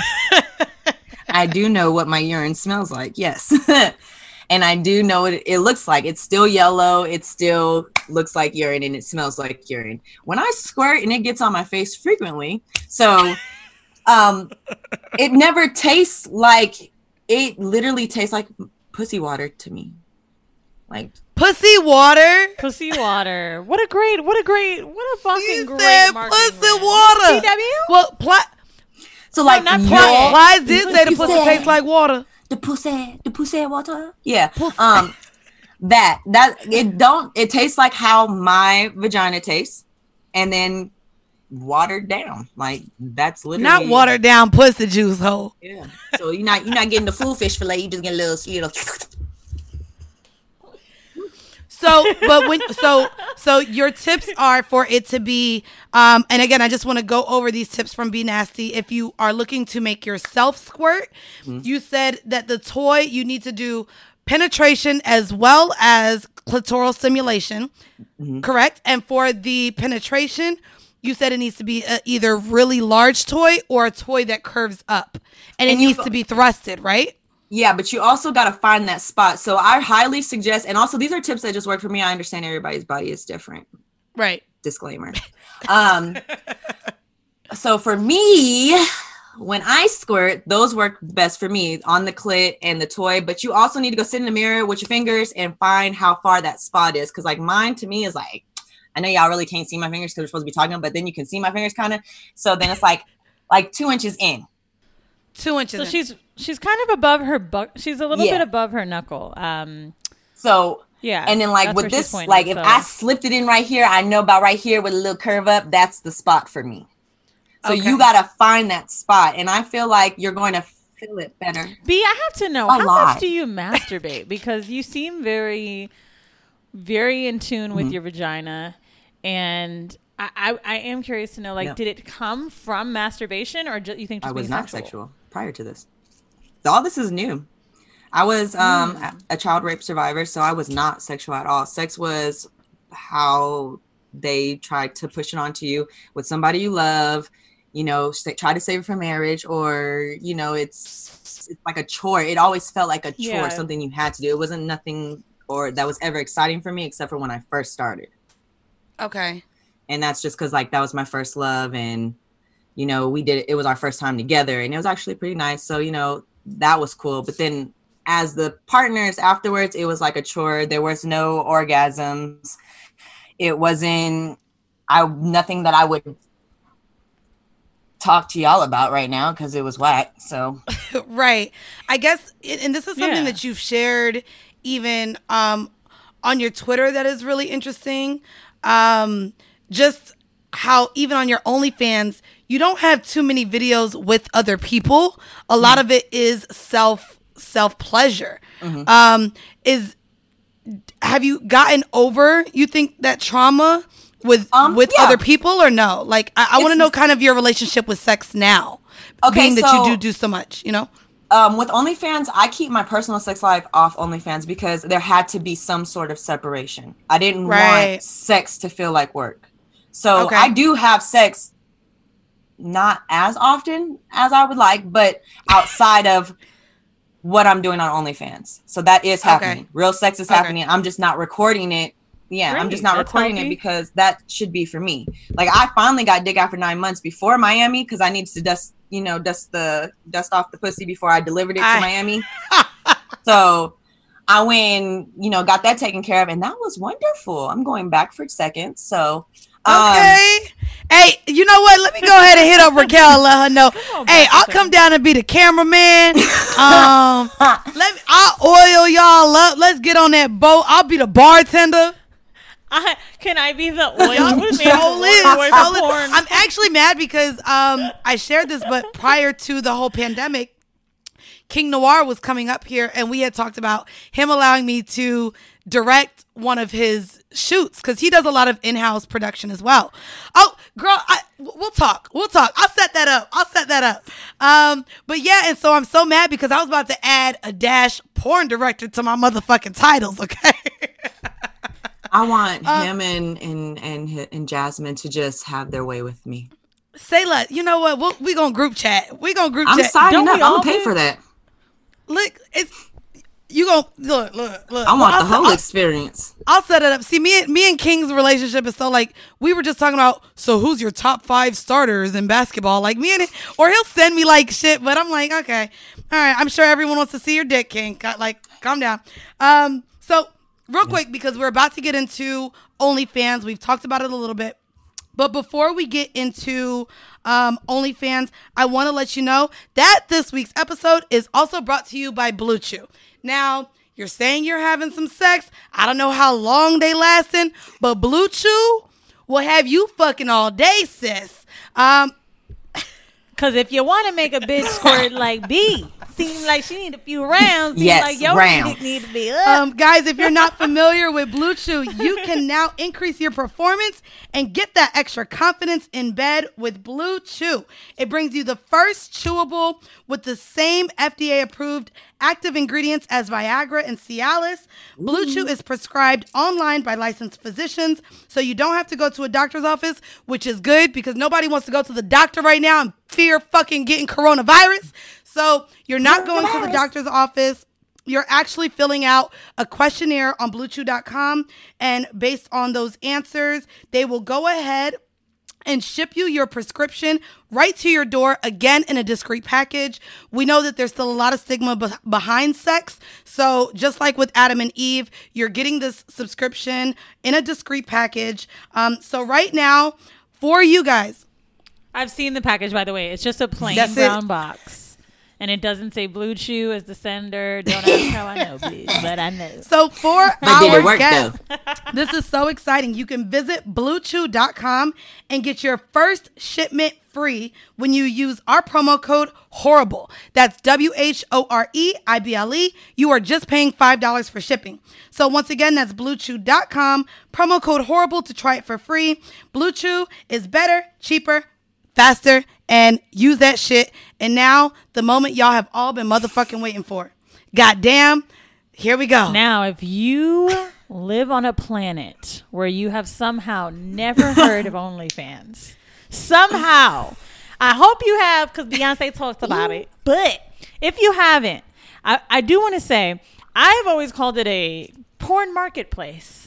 I do know what my urine smells like. Yes, and I do know what it, it looks like. It's still yellow. It still looks like urine, and it smells like urine. When I squirt, and it gets on my face frequently, so um, it never tastes like. It literally tastes like pussy water to me, like. Pussy water. Pussy water. What a great, what a great, what a fucking you great said marketing pussy brand. water. P W? Well, Ply. So like, no, not Ply. Plies did say the pussy said, tastes like water. The pussy, the pussy water. Yeah. Pussy. Um, that that it don't. It tastes like how my vagina tastes, and then watered down. Like that's literally not watered down pussy juice, ho. Yeah. So you're not you're not getting the full fish fillet. You just get a little, you know. So, but when, so, so your tips are for it to be, um, and again, I just want to go over these tips from Be Nasty. If you are looking to make yourself squirt, mm-hmm. you said that the toy, you need to do penetration as well as clitoral stimulation, mm-hmm. correct? And for the penetration, you said it needs to be a, either really large toy or a toy that curves up, and, and it needs to be thrusted, right? Yeah, but you also got to find that spot. So I highly suggest, and also these are tips that just work for me. I understand everybody's body is different. Right. Disclaimer. Um, so for me, when I squirt, those work best for me on the clit and the toy. But you also need to go sit in the mirror with your fingers and find how far that spot is. Because like mine to me is like, I know y'all really can't see my fingers because we're supposed to be talking, but then you can see my fingers kind of. So then it's like, like two inches in. Two inches. So in. she's she's kind of above her buck. She's a little yeah. bit above her knuckle. Um, so yeah, and then like with this, pointing, like so. if I slipped it in right here, I know about right here with a little curve up. That's the spot for me. So okay. you gotta find that spot, and I feel like you're going to feel it better. B, I have to know a how lot. much do you masturbate because you seem very, very in tune with mm-hmm. your vagina, and. I, I, I am curious to know, like, no. did it come from masturbation or ju- you think just I was being not sexual? sexual prior to this. All this is new. I was um, mm. a, a child rape survivor, so I was not sexual at all. Sex was how they tried to push it onto you with somebody you love, you know, try to save it for marriage, or, you know, it's, it's like a chore. It always felt like a chore, yeah. something you had to do. It wasn't nothing or that was ever exciting for me except for when I first started. Okay. And that's just because, like, that was my first love. And you know, we did it. It was our first time together, and it was actually pretty nice. So, you know, that was cool. But then as the partners afterwards, it was like a chore. There was no orgasms. It wasn't, I, nothing that I would talk to y'all about right now because it was whack. So right, I guess, and this is something yeah. that you've shared even um on your Twitter that is really interesting. Um just how even on your OnlyFans you don't have too many videos with other people. A mm-hmm. lot of it is self self pleasure. Mm-hmm. Um is have you gotten over, you think, that trauma with um, with yeah. other people, or no? Like, I, I want to know kind of your relationship with sex now, okay, being that so, you do do so much, you know? Um, with OnlyFans, I keep my personal sex life off OnlyFans because there had to be some sort of separation. I didn't right. want sex to feel like work. So okay. I do have sex not as often as I would like, but outside of what I'm doing on OnlyFans. So that is happening. Okay. Real sex is okay. happening. I'm just not recording it. Yeah, Great. I'm just not That's recording healthy. It because that should be for me. Like, I finally got dick after nine months before Miami because I needed to dust, you know, dust the dust off the pussy before I delivered it I... to Miami. So I went, you know, got that taken care of, and that was wonderful. I'm going back for seconds. So um, okay. Hey, you know what? Let me go ahead and hit up Raquel and let her know. Hey, I'll come down and be the cameraman. Um, let me, I'll oil y'all up. Let's get on that boat. I'll be the bartender. I, can I be the oil man? I'm actually mad because um, I shared this, but prior to the whole pandemic, King Noir was coming up here, and we had talked about him allowing me to direct one of his shoots because he does a lot of in-house production as well. Oh, girl, I, we'll talk. We'll talk. I'll set that up. I'll set that up. Um, but yeah, and so I'm so mad because I was about to add a dash porn director to my motherfucking titles, okay? I want um, him and, and and and Jasmine to just have their way with me. Say let you know what we'll, we gonna group chat. We gonna group I'm chat. I'm signing up. I'm gonna pay for that. Look, it's you gonna look look look. I want well, the I'll, whole I'll, experience. I'll set it up. See, me and me and King's relationship is so like we were just talking about. So who's your top five starters in basketball? Like me and it, or he'll send me like shit, but I'm like, okay, all right. I'm sure everyone wants to see your dick, King. Like, calm down. Um, so. Real quick, because we're about to get into OnlyFans. We've talked about it a little bit. But before we get into um, OnlyFans, I want to let you know that this week's episode is also brought to you by Blue Chew. Now, you're saying you're having some sex. I don't know how long they lasting, but Blue Chew will have you fucking all day, sis. Um, Because if you want to make a bitch squirt like B, seem like she need a few rounds. Seem yes, like your rounds. dick need to be up. Um, guys, if you're not familiar with Blue Chew, you can now increase your performance and get that extra confidence in bed with Blue Chew. It brings you the first chewable with the same F D A-approved active ingredients as Viagra and Cialis. Blue Chew is prescribed online by licensed physicians, so you don't have to go to a doctor's office, which is good because nobody wants to go to the doctor right now and fear fucking getting coronavirus. So you're not going to the doctor's office. You're actually filling out a questionnaire on blue chew dot com, and based on those answers, they will go ahead and ship you your prescription right to your door, again, in a discreet package. We know that there's still a lot of stigma be- behind sex. So just like with Adam and Eve, you're getting this subscription in a discreet package. Um, so right now, for you guys. I've seen the package, by the way. It's just a plain That's brown it. box. And it doesn't say Blue Chew as the sender. Don't ask how I know, please. But I know. So for our work, guests, this is so exciting. You can visit blue chew dot com and get your first shipment free when you use our promo code HORRIBLE. That's W H O R E I B L E. You are just paying five dollars for shipping. So once again, that's blue chew dot com. Promo code HORRIBLE to try it for free. Blue Chew is better, cheaper, faster, and use that shit. And now, the moment y'all have all been motherfucking waiting for. Goddamn, here we go. Now, if you live on a planet where you have somehow never heard of OnlyFans, somehow, I hope you have, because Beyonce talks about it. But if you haven't, I, I do want to say, I've always called it a porn marketplace.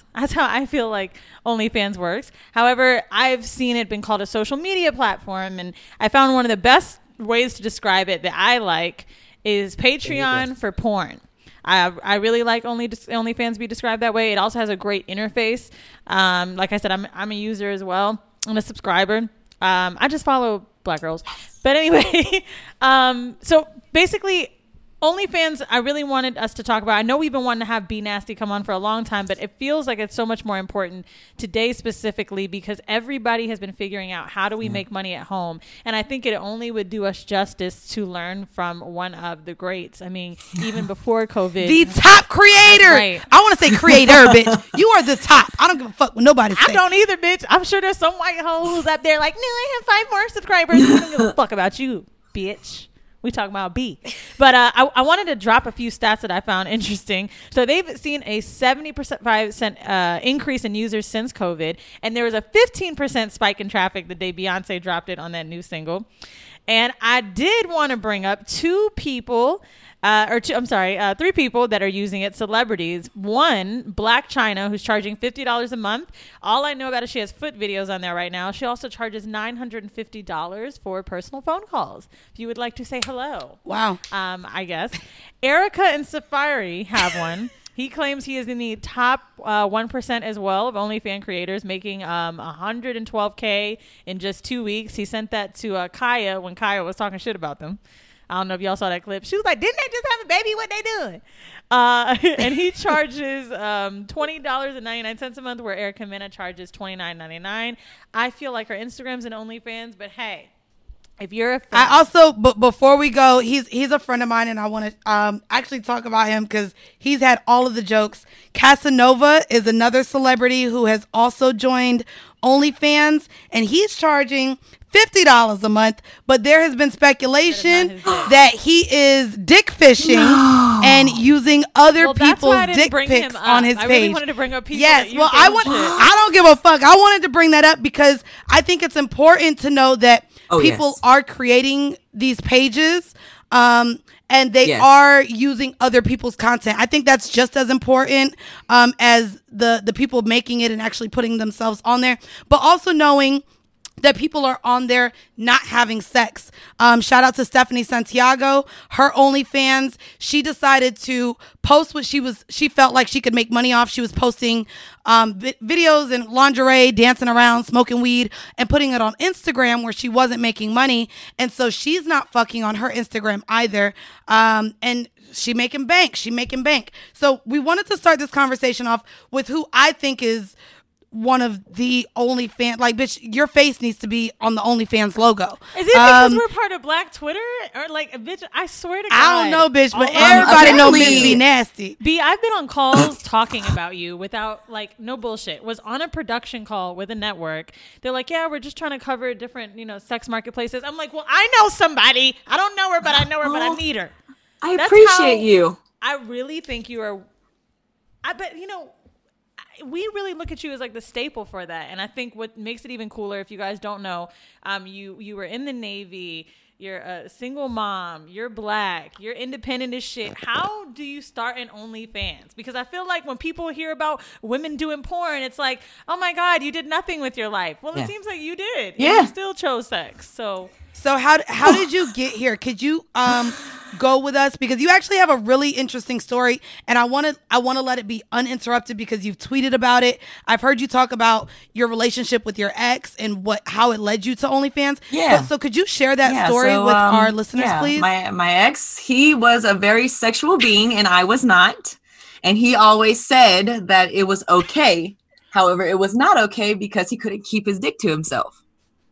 That's how I feel like OnlyFans works. However, I've seen it been called a social media platform, and I found one of the best ways to describe it that I like is Patreon for porn. I I really like only OnlyFans be described that way. It also has a great interface. Um, like I said, I'm I'm a user as well. I'm a subscriber. Um, I just follow black girls. But anyway, um, so basically, OnlyFans, I really wanted us to talk about. I know we've been wanting to have B Nasty come on for a long time, but it feels like it's so much more important today specifically because everybody has been figuring out how do we make money at home. And I think it only would do us justice to learn from one of the greats. I mean, even before COVID. The top creator. Right. I want to say creator, bitch. You are the top. I don't give a fuck what nobody says. I don't either, bitch. I'm sure there's some white hoe who's up there like, no, I have five more subscribers. I don't give a fuck about you, bitch. We talking about B. But uh, I, I wanted to drop a few stats that I found interesting. So they've seen a seventy percent uh, increase in users since COVID. And there was a fifteen percent spike in traffic the day Beyonce dropped it on that new single. And I did want to bring up two people, uh, or two, I'm sorry, uh, three people that are using it, celebrities. One, Black China, who's charging fifty dollars a month. All I know about is she has foot videos on there right now. She also charges nine hundred fifty dollars for personal phone calls. If you would like to say hello. Wow. Um, I guess. Erica and Safari have one. He claims he is in the top uh, one percent as well of OnlyFans creators, making um, one hundred twelve K in just two weeks. He sent that to uh, Kaya when Kaya was talking shit about them. I don't know if y'all saw that clip. She was like, didn't they just have a baby? What they doing? Uh, and he charges um, twenty dollars and ninety-nine cents a month, where Erica Mena charges twenty-nine ninety-nine. I feel like her Instagram's an OnlyFans, but hey. If you're a friend. I also, but before we go, he's he's a friend of mine, and I want to um actually talk about him because he's had all of the jokes. Casanova is another celebrity who has also joined OnlyFans, and he's charging fifty dollars a month. But there has been speculation that, that he is dick fishing no. and using other well, people's dick pics on his I page. I really wanted to bring up people. Yes, well, I want. I don't give a fuck. I wanted to bring that up because I think it's important to know that. Oh, people yes. are creating these pages um, and they yes. are using other people's content. I think that's just as important um, as the, the people making it and actually putting themselves on there. But also knowing that people are on there not having sex. Um, shout out to Stephanie Santiago, her OnlyFans. She decided to post what she was, she felt like she could make money off. She was posting um, vi- videos in lingerie, dancing around, smoking weed, and putting it on Instagram where she wasn't making money. And so she's not fucking on her Instagram either. Um, and she making bank. She making bank. So we wanted to start this conversation off with who I think is one of the OnlyFans, like, bitch, your face needs to be on the OnlyFans logo. Is it because um, we're part of Black Twitter? Or, like, bitch, I swear to God. I don't know, bitch, but everybody um, knows Miss B Nasty. B, I've been on calls talking about you without, like, no bullshit. Was on a production call with a network. They're like, yeah, we're just trying to cover different, you know, sex marketplaces. I'm like, well, I know somebody. I don't know her, but I know her, but I need her. I That's appreciate you. I really think you are, I bet, you know, we really look at you as like the staple for that. And I think what makes it even cooler, if you guys don't know, um, you, you were in the Navy, you're a single mom, you're Black, you're independent as shit. How do you start an OnlyFans? Because I feel like when people hear about women doing porn, it's like, oh my God, you did nothing with your life. Well, yeah. It seems like you did. Yeah. You still chose sex. So... So how how did you get here? Could you um go with us, because you actually have a really interesting story, and I want to I want to let it be uninterrupted because you've tweeted about it. I've heard you talk about your relationship with your ex and what how it led you to OnlyFans. Yeah. But, so could you share that yeah, story so, with um, our listeners, yeah. please? My my ex, he was a very sexual being, and I was not, and he always said that it was okay. However, it was not okay because he couldn't keep his dick to himself.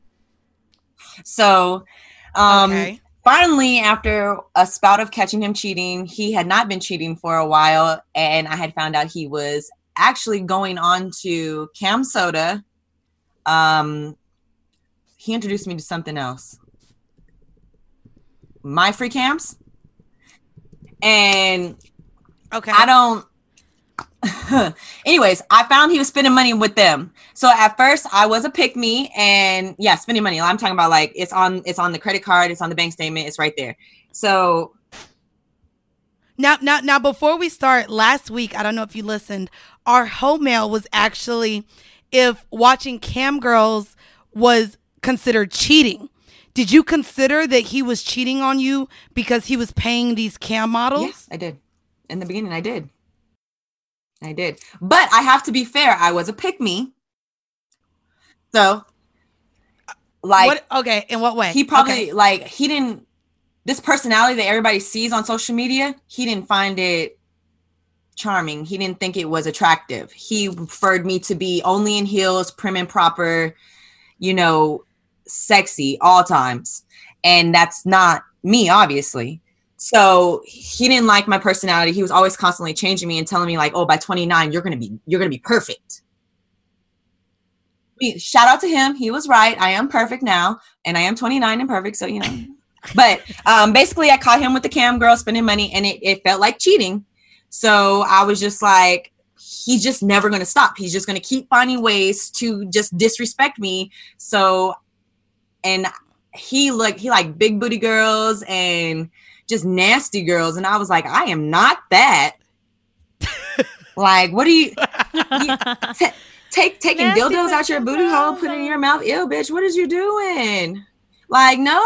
So, um, okay. finally, after a spout of catching him cheating, he had not been cheating for a while. And I had found out he was actually going on to Cam Soda. Um, he introduced me to something else. My Free Cams. And okay, I don't. Anyways, I found he was spending money with them. So at first I was a pick me and yeah, spending money. I'm talking about like it's on it's on the credit card, it's on the bank statement, it's right there. So Now, now, now, before we start, last week, I don't know if you listened, our home mail was actually if watching cam girls was considered cheating. Did you consider that he was cheating on you because he was paying these cam models? Yes, I did. In the beginning, I did. I did. But I have to be fair. I was a pick-me. So, like... What, okay, in what way? He probably, okay. like, he didn't... This personality that everybody sees on social media, he didn't find it charming. He didn't think it was attractive. He preferred me to be only in heels, prim and proper, you know, sexy all times. And that's not me, obviously. So he didn't like my personality. He was always constantly changing me and telling me like, oh, by twenty-nine, you're going to be, you're going to be perfect. I mean, shout out to him. He was right. I am perfect now. And I am twenty-nine and perfect. So, you know, but um, basically I caught him with the cam girl spending money and it, it felt like cheating. So I was just like, he's just never going to stop. He's just going to keep finding ways to just disrespect me. So, and he like, he like big booty girls and just nasty girls. And I was like, I am not that. Like, what do you, you t- take, taking nasty dildos out your booty hole, put it in your mouth. Ew, bitch, what is you doing? Like, no.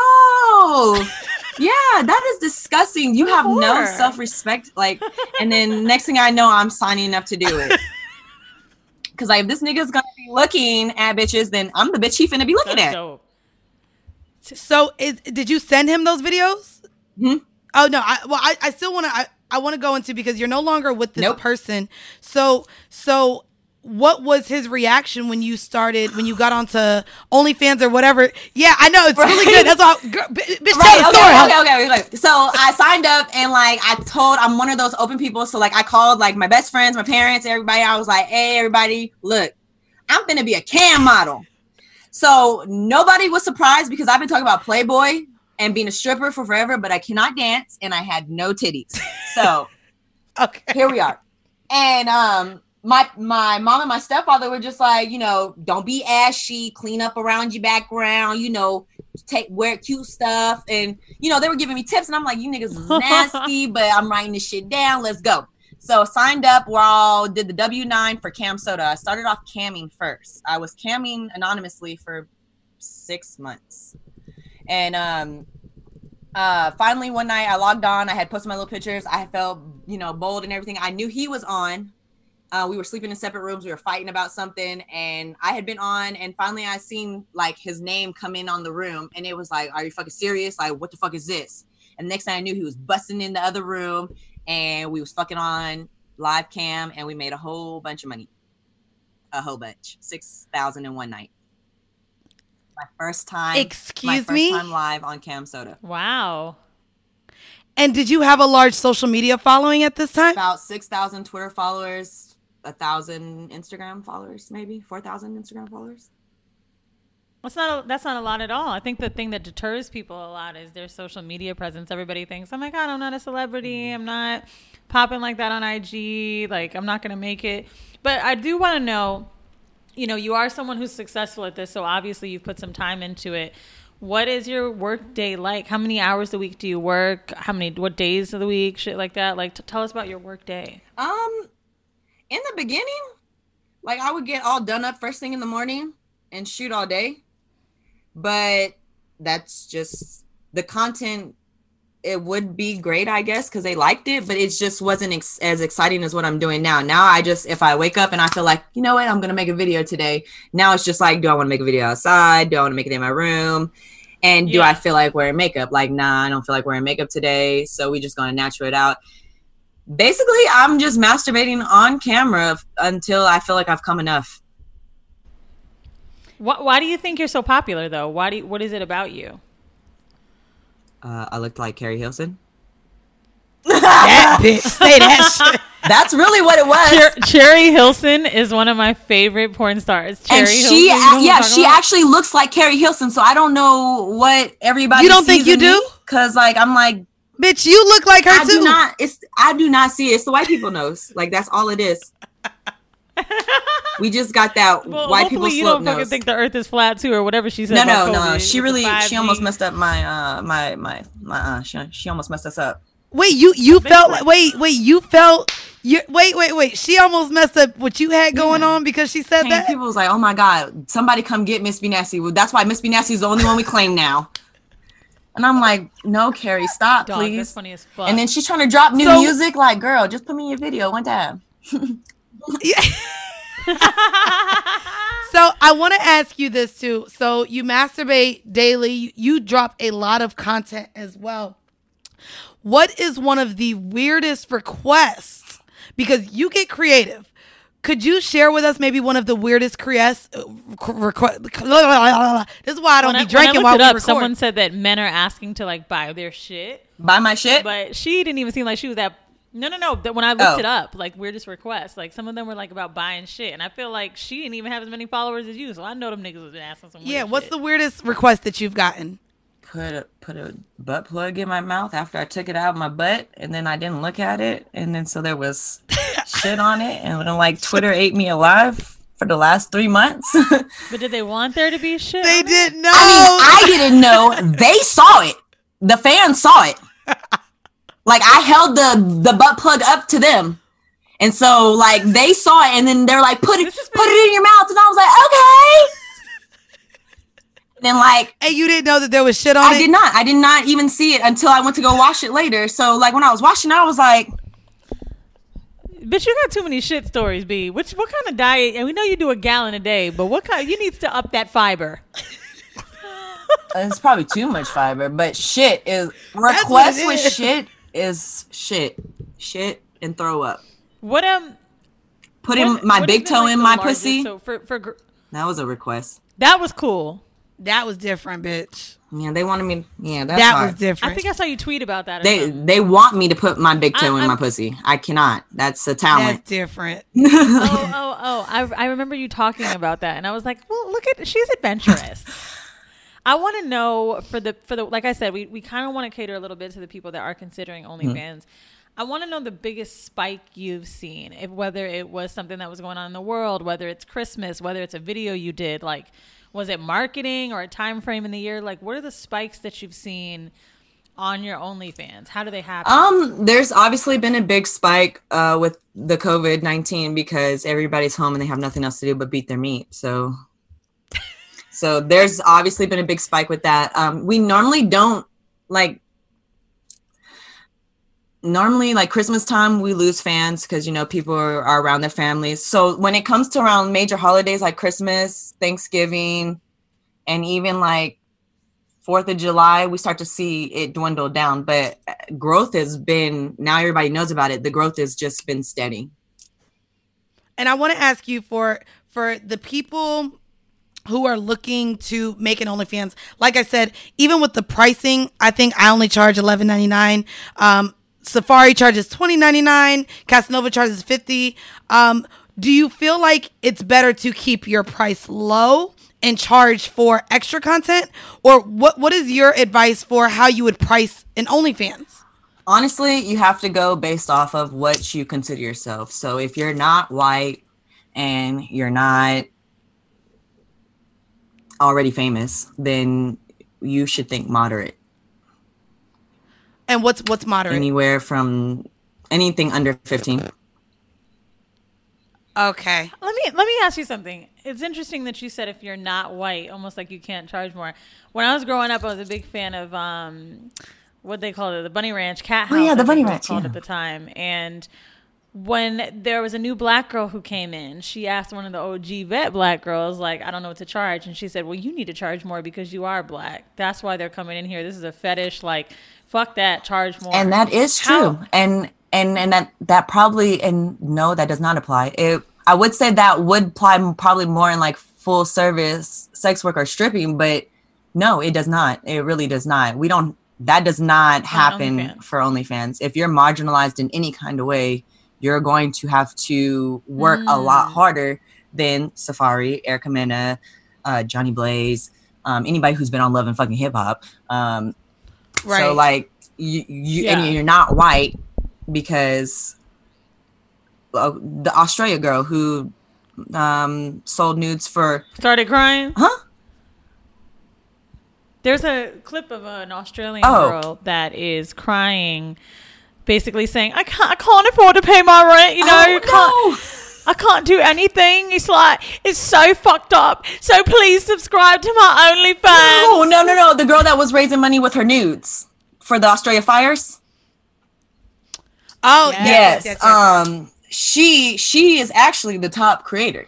Yeah, that is disgusting. You have no self-respect. Like, and then next thing I know, I'm signing up to do it. Because like, if this nigga's gonna be looking at bitches, then I'm the bitch he finna be looking That's at. Dope. So, is did you send him those videos? Hmm? Oh no. I, well, I, I still want to. I, I want to go into because you're no longer with this nope. person. So, so. What was his reaction when you started, when you got onto OnlyFans or whatever? Yeah, I know. It's right. really good. That's all. Girl, bitch, right. tell the okay, story. Okay, okay, okay, okay. So I signed up and like I told, I'm one of those open people. So like I called like my best friends, my parents, everybody. I was like, hey, everybody, look, I'm going to be a cam model. So nobody was surprised because I've been talking about Playboy and being a stripper for forever, but I cannot dance and I had no titties. So okay, here we are. And, um, My my mom and my stepfather were just like, you know, don't be ashy, clean up around your background, you know, take wear cute stuff. And, you know, they were giving me tips and I'm like, you niggas is nasty, but I'm writing this shit down. Let's go. So signed up, we all did the W nine for Cam Soda. I started off camming first. I was camming anonymously for six months. And um uh finally one night I logged on, I had posted my little pictures. I felt, you know, bold and everything. I knew he was on. Uh, we were sleeping in separate rooms. We were fighting about something and I had been on and finally I seen like his name come in on the room and it was like, are you fucking serious? Like, what the fuck is this? And next thing I knew he was busting in the other room and we was fucking on live cam and we made a whole bunch of money. A whole bunch. six thousand in one night. My first time. Excuse my first me? time live on Cam Soda. Wow. And did you have a large social media following at this time? About six thousand Twitter followers. A thousand Instagram followers, maybe four thousand Instagram followers. That's not a, that's not a lot at all. I think the thing that deters people a lot is their social media presence. Everybody thinks, oh my God, I'm not a celebrity. I'm not popping like that on I G. Like, I'm not going to make it. But I do want to know, you know, you are someone who's successful at this. So obviously you've put some time into it. What is your work day like? How many hours a week do you work? How many, what days of the week? Shit like that. Like, t- tell us about your work day. Um, In the beginning, like I would get all done up first thing in the morning and shoot all day. But that's just the content. It would be great, I guess, because they liked it, but it just wasn't ex- as exciting as what I'm doing now. Now I just, if I wake up and I feel like, you know what, I'm going to make a video today. Now it's just like, do I want to make a video outside? Do I want to make it in my room? And do yeah. I feel like wearing makeup? Like, nah, I don't feel like wearing makeup today. So we just going to natural it out. Basically, I'm just masturbating on camera until I feel like I've come enough. Why, why do you think you're so popular, though? Why do you, what is it about you? Uh, I looked like Carrie Hilson. That bitch, say that shit. That's really what it was. Cher- Cherry Hilson is one of my favorite porn stars. Cherry and she, Hilson, a- yeah, she about? actually looks like Carrie Hilson. So I don't know what everybody. You don't sees think you do? Because like I'm like. Bitch, you look like her I too. Do not, it's I do not see it. It's the white people nose. Like that's all it is. We just got that well, white people slope you don't nose. fucking think the Earth is flat too, or whatever she said. No, no, about no. COVID She really, she five G. almost messed up my, uh, my, my, my. Uh, she, she almost messed us up. Wait, you you felt like wait wait you felt you wait wait wait. She almost messed up what you had going yeah. on because she said and that. People was like, "Oh my God, somebody come get Miss B Nasty." Well, that's why Miss B Nasty is the only one we claim now. And I'm like, "No, Carrie, stop, Dog, please." That's funny as fuck. And then she's trying to drop new so, music. Like, girl, just put me in your video one time. Yeah. So I want to ask you this too. So you masturbate daily. You, you drop a lot of content as well. What is one of the weirdest requests? Because you get creative. Could you share with us maybe one of the weirdest requests? Requ- this is why I don't when be I, drinking while we up, record. Someone said that men are asking to like buy their shit. Buy my shit? But she didn't even seem like she was that. No, no, no. When I looked oh. it up, like weirdest requests, like some of them were like about buying shit. And I feel like she didn't even have as many followers as you. So I know them niggas was asking some weird Yeah, what's shit. the weirdest request that you've gotten? Put a put a butt plug in my mouth after I took it out of my butt, and then I didn't look at it, and then so there was shit on it, and then like Twitter ate me alive for the last three months. But did they want there to be shit? They didn't know. I mean, I didn't know. They saw it. The fans saw it. Like I held the the butt plug up to them, and so like they saw it, and then they're like, "Put it, put it in your mouth," and I was like, "Okay." Then like, and you didn't know that there was shit on I it? I did not. I did not even see it until I went to go wash it later. So like when I was washing it, I was like, "Bitch, you got too many shit stories, B. Which what kind of diet? And we know you do a gallon a day, but what kind? You need to up that fiber." It's probably too much fiber, but shit is request with shit is shit, shit and throw up. What um? Putting what, my what big toe like in my largest, pussy. So for for gr- that was a request. That was cool. That was different, bitch. Yeah, they wanted me. Yeah, that's that hard. was different. I think I saw you tweet about that. They something. they want me to put my big toe I, in my pussy. I cannot. That's a talent. That's different. oh oh oh! I I remember you talking about that, and I was like, well, look at she's adventurous. I want to know for the for the like I said, we we kind of want to cater a little bit to the people that are considering OnlyFans. Mm-hmm. I want to know the biggest spike you've seen, if whether it was something that was going on in the world, whether it's Christmas, whether it's a video you did, like. Was it marketing or a time frame in the year? Like, what are the spikes that you've seen on your OnlyFans? How do they happen? Um, there's obviously been a big spike uh, with the COVID nineteen because everybody's home and they have nothing else to do but beat their meat. So, so there's obviously been a big spike with that. Um, we normally don't like. Normally, like Christmas time, we lose fans because, you know, people are, are around their families. So when it comes to around major holidays like Christmas, Thanksgiving, and even like fourth of July, we start to see it dwindle down. But growth has been, now everybody knows about it. The growth has just been steady. And I want to ask you for for the people who are looking to make an OnlyFans. Like I said, even with the pricing, I think I only charge eleven ninety-nine. Um, Safari charges twenty ninety-nine. Casanova charges fifty. Um, do you feel like it's better to keep your price low and charge for extra content? Or what? what is your advice for how you would price an OnlyFans? Honestly, you have to go based off of what you consider yourself. So if you're not white and you're not already famous, then you should think moderate. And what's what's moderate? Anywhere from anything under fifteen. Okay. Let me let me ask you something. It's interesting that you said if you're not white, almost like you can't charge more. When I was growing up, I was a big fan of um, what they called it, the Bunny Ranch Cat House. Oh yeah, the I Bunny think it was Ranch called yeah. at the time. And when there was a new black girl who came in, she asked one of the O G vet black girls, like, I don't know what to charge. And she said, well, you need to charge more because you are black. That's why they're coming in here. This is a fetish. Like, fuck that, charge more. And that is true. How? And and and that that probably, and no, that does not apply. It, I would say that would apply probably more in like full service sex work or stripping, but no, it does not. It really does not. We don't, that does not happen OnlyFans. For OnlyFans. If you're marginalized in any kind of way, you're going to have to work mm. a lot harder than Safari, Erica Mena, uh, Johnny Blaze, um, anybody who's been on Love and Fucking Hip Hop. Um, right. So like you, you yeah. and you're not white because uh, the Australia girl who um, sold nudes for started crying. Huh? There's a clip of an Australian oh. girl that is crying basically saying, I can't, I can't afford to pay my rent, you know, Oh, can't, no. I can't do anything. It's like, it's so fucked up. So please subscribe to my OnlyFans. Oh, no, no, no. The girl that was raising money with her nudes for the Australia fires. Oh, Yes. yes. Yes. yes, yes, yes. Um, she she is actually the top creator.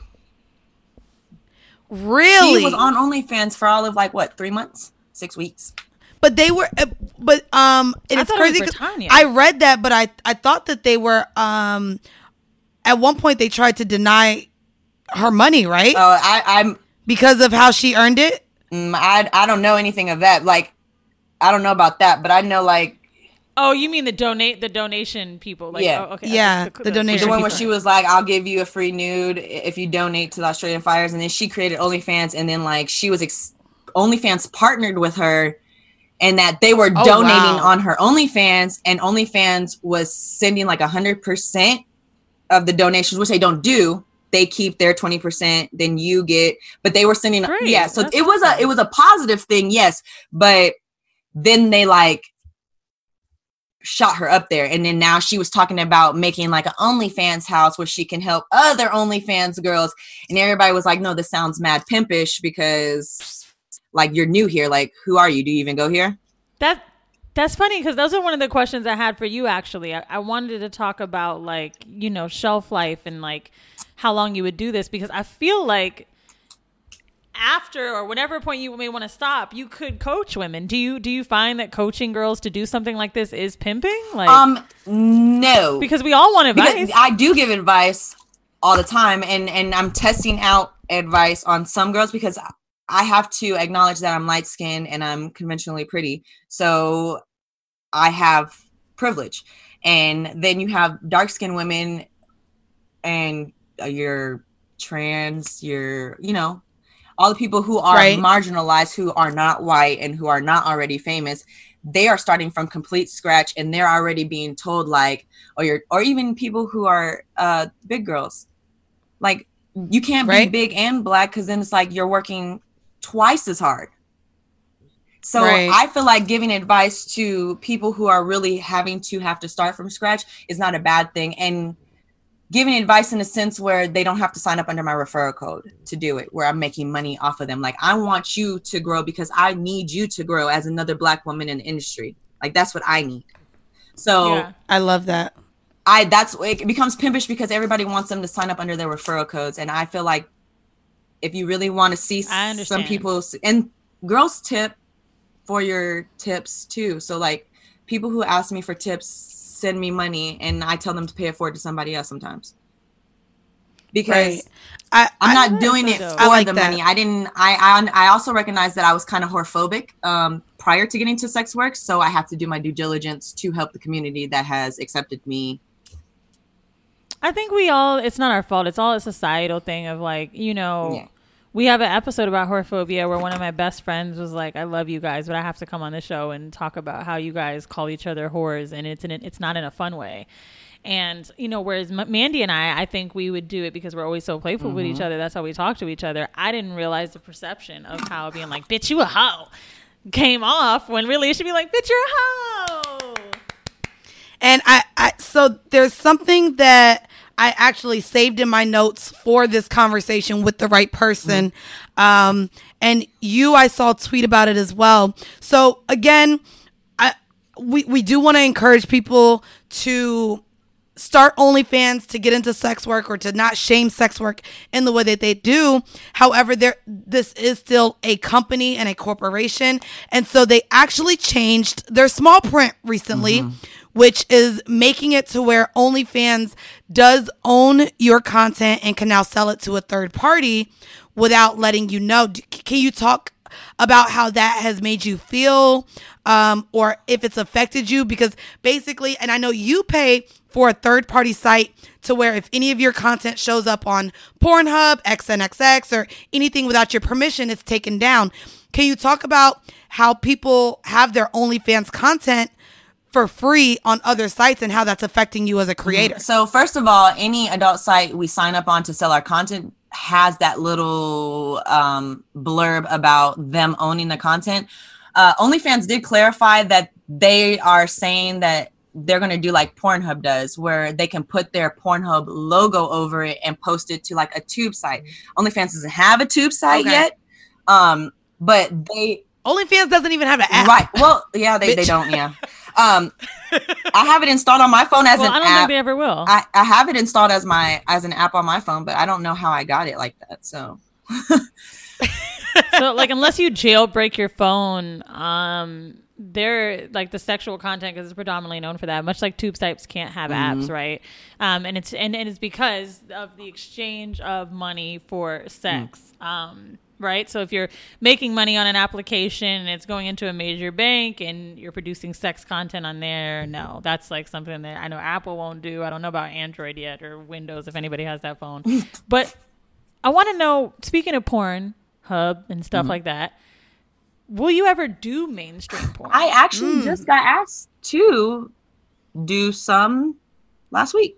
Really? She was on OnlyFans for all of like what, three months, six weeks. But they were, uh, but um, and I it's thought it was crazy. 'cause Britannia. I read that, but I I thought that they were um, at one point they tried to deny her money, right? Oh, I I'm Because of how she earned it. mm, I I don't know anything of that. Like, I don't know about that, but I know like Oh, you mean the donate the donation people? Like, Yeah. oh, okay. Yeah, the donation the one people. where she was like, "I'll give you a free nude if you donate to the Australian fires," and then she created OnlyFans, and then like she was ex- OnlyFans partnered with her, and that they were Oh, donating wow. on her OnlyFans, and OnlyFans was sending like a hundred percent of the donations, which they don't do. They keep their twenty percent, then you get, but they were sending, Great. yeah. So That's it was a awesome. it was a positive thing, yes, but then they like shot her up there, and then now she was talking about making like an OnlyFans house where she can help other OnlyFans girls, and everybody was like, no, this sounds mad pimpish because like you're new here, like who are you, do you even go here? That that's funny because those are one of the questions I had for you. Actually, I, I wanted to talk about like you know shelf life and like how long you would do this, because I feel like after or whatever point you may want to stop, you could coach women. Do you do you find that coaching girls to do something like this is pimping? Like, Um no, because we all want advice. because I do give advice all the time, and and I'm testing out advice on some girls because I have to acknowledge that I'm light skinned and I'm conventionally pretty, so I have privilege. And then you have dark skinned women, and uh, you're trans, you're you know all the people who are Right. marginalized, who are not white and who are not already famous. They are starting from complete scratch, and they're already being told like, or you're, or even people who are uh, big girls, like you can't Right. be big and black, because then it's like you're working twice as hard. So Right. I feel like giving advice to people who are really having to have to start from scratch is not a bad thing, and giving advice in a sense where they don't have to sign up under my referral code to do it, where I'm making money off of them. Like, I want you to grow because I need you to grow as another black woman in the industry. Like, that's what I need. So Yeah. I love that. I, that's, it becomes pimpish because everybody wants them to sign up under their referral codes. And I feel like if you really want to see I some understand. people, and girls tip for your tips too. So like people who ask me for tips send me money, and I tell them to pay it forward to somebody else sometimes. Because Right. I, I'm I, not that's doing so it dope. for I like the that. money. I didn't. I, I I also recognize that I was kind of whorephobic um, prior to getting to sex work, so I have to do my due diligence to help the community that has accepted me. I think we all, it's not our fault. It's all a societal thing of like, you know, Yeah. we have an episode about whorephobia where one of my best friends was like, I love you guys, but I have to come on the show and talk about how you guys call each other whores, and it's in, it's not in a fun way. And, you know, whereas M- Mandy and I, I think we would do it because we're always so playful with each other. That's how we talk to each other. I didn't realize the perception of how being like, bitch, you a hoe came off, when really it should be like, bitch, you're a hoe. And I, I, so there's something that I actually saved in my notes for this conversation with the right person. Um, and you, I saw tweet about it as well. So again, I, we, we do want to encourage people to start OnlyFans, to get into sex work, or to not shame sex work in the way that they do. However, there this is still a company and a corporation. And so they actually changed their small print recently, which is making it to where OnlyFans does own your content and can now sell it to a third party without letting you know. D- Can you talk about how that has made you feel, um, or if it's affected you? Because basically, and I know you pay for a third party site to where if any of your content shows up on Pornhub, X N X X, or anything without your permission, it's taken down. Can you talk about how people have their OnlyFans content for free on other sites and how that's affecting you as a creator? So first of all, any adult site we sign up on to sell our content has that little um, blurb about them owning the content. Uh, OnlyFans did clarify that they are saying that they're going to do like Pornhub does, where they can put their Pornhub logo over it and post it to like a tube site. OnlyFans doesn't have a tube site okay. yet. Um, but they OnlyFans doesn't even have an app. Right. Well, yeah, they, they don't. Yeah. Um, I have it installed on my phone as well, an app. I don't app. think they ever will. I, I have it installed as my as an app on my phone, but I don't know how I got it like that. So, so like unless you jailbreak your phone, um, they're like the sexual content because it's predominantly known for that. Much like tube sites can't have mm-hmm. apps, right? Um, and it's and, and it's because of the exchange of money for sex. Mm. Um. Right. So if you're making money on an application and it's going into a major bank and you're producing sex content on there, no, that's like something that I know Apple won't do. I don't know about Android yet or Windows if anybody has that phone. But I want to know, speaking of porn hub and stuff mm-hmm. like that, will you ever do mainstream porn? I actually mm. just got asked to do some last week.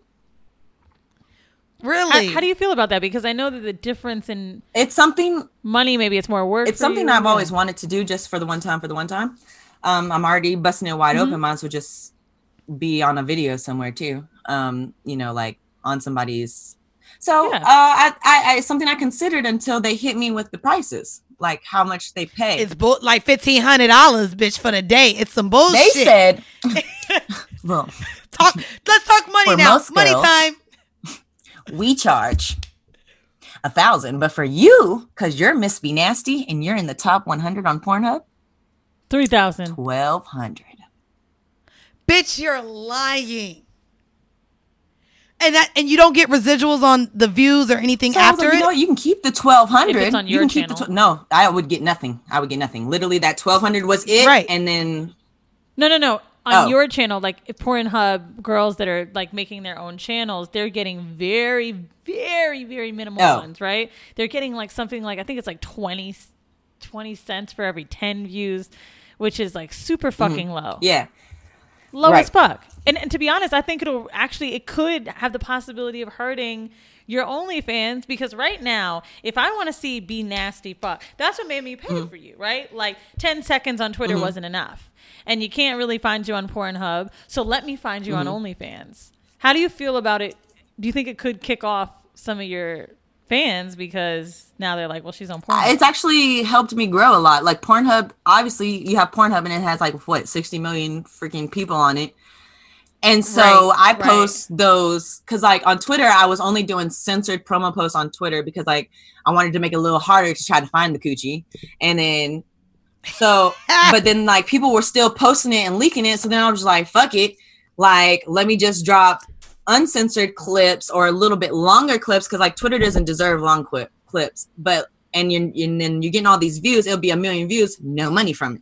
Really? How, how do you feel about that? Because I know that the difference in it's something money, maybe it's more work. It's something you. I've always wanted to do just for the one time, for the one time. Um, I'm already busting it wide mm-hmm. open. Might as well just be on a video somewhere too. Um, you know, like on somebody's. So yeah. uh, I, I, I, it's something I considered until they hit me with the prices, like how much they pay. It's bu- like fifteen hundred dollars, bitch, for the day. It's some bullshit. They said, well, talk. Let's talk money now. Money girls, time. We charge a thousand, but for you, because you're Miss B Nasty and you're in the top one hundred on Pornhub, three thousand, twelve hundred. Bitch, you're lying. And that, and you don't get residuals on the views or anything so after like, it. You know, you can keep the twelve hundred. If it's on your you can channel. Keep the tw- no, I would get nothing. I would get nothing. Literally, that twelve hundred was it, right? And then no, no, no. On oh. your channel, like if Pornhub girls that are like making their own channels, they're getting very, very, very minimal oh. ones, right? They're getting like something like, I think it's like twenty, twenty cents for every ten views, which is like super fucking mm-hmm. low. Yeah. Low right. as fuck. And, and to be honest, I think it'll actually, it could have the possibility of hurting your OnlyFans, because right now, if I want to see B Nasty fuck, that's what made me pay mm-hmm. for you, right? Like ten seconds on Twitter mm-hmm. wasn't enough. And you can't really find you on Pornhub, so let me find you mm-hmm. on OnlyFans. How do you feel about it? Do you think it could kick off some of your fans because now they're like, well, she's on Pornhub? It's actually helped me grow a lot. Like Pornhub, obviously you have Pornhub and it has like, what, sixty million freaking people on it. And so right, I post right. those because like on Twitter, I was only doing censored promo posts on Twitter because like I wanted to make it a little harder to try to find the coochie. And then So, but then like people were still posting it and leaking it. So then I was just like, fuck it. Like, let me just drop uncensored clips or a little bit longer clips. Cause like Twitter doesn't deserve long clip clips, but, and you and then you're getting all these views. It'll be a million views, no money from it.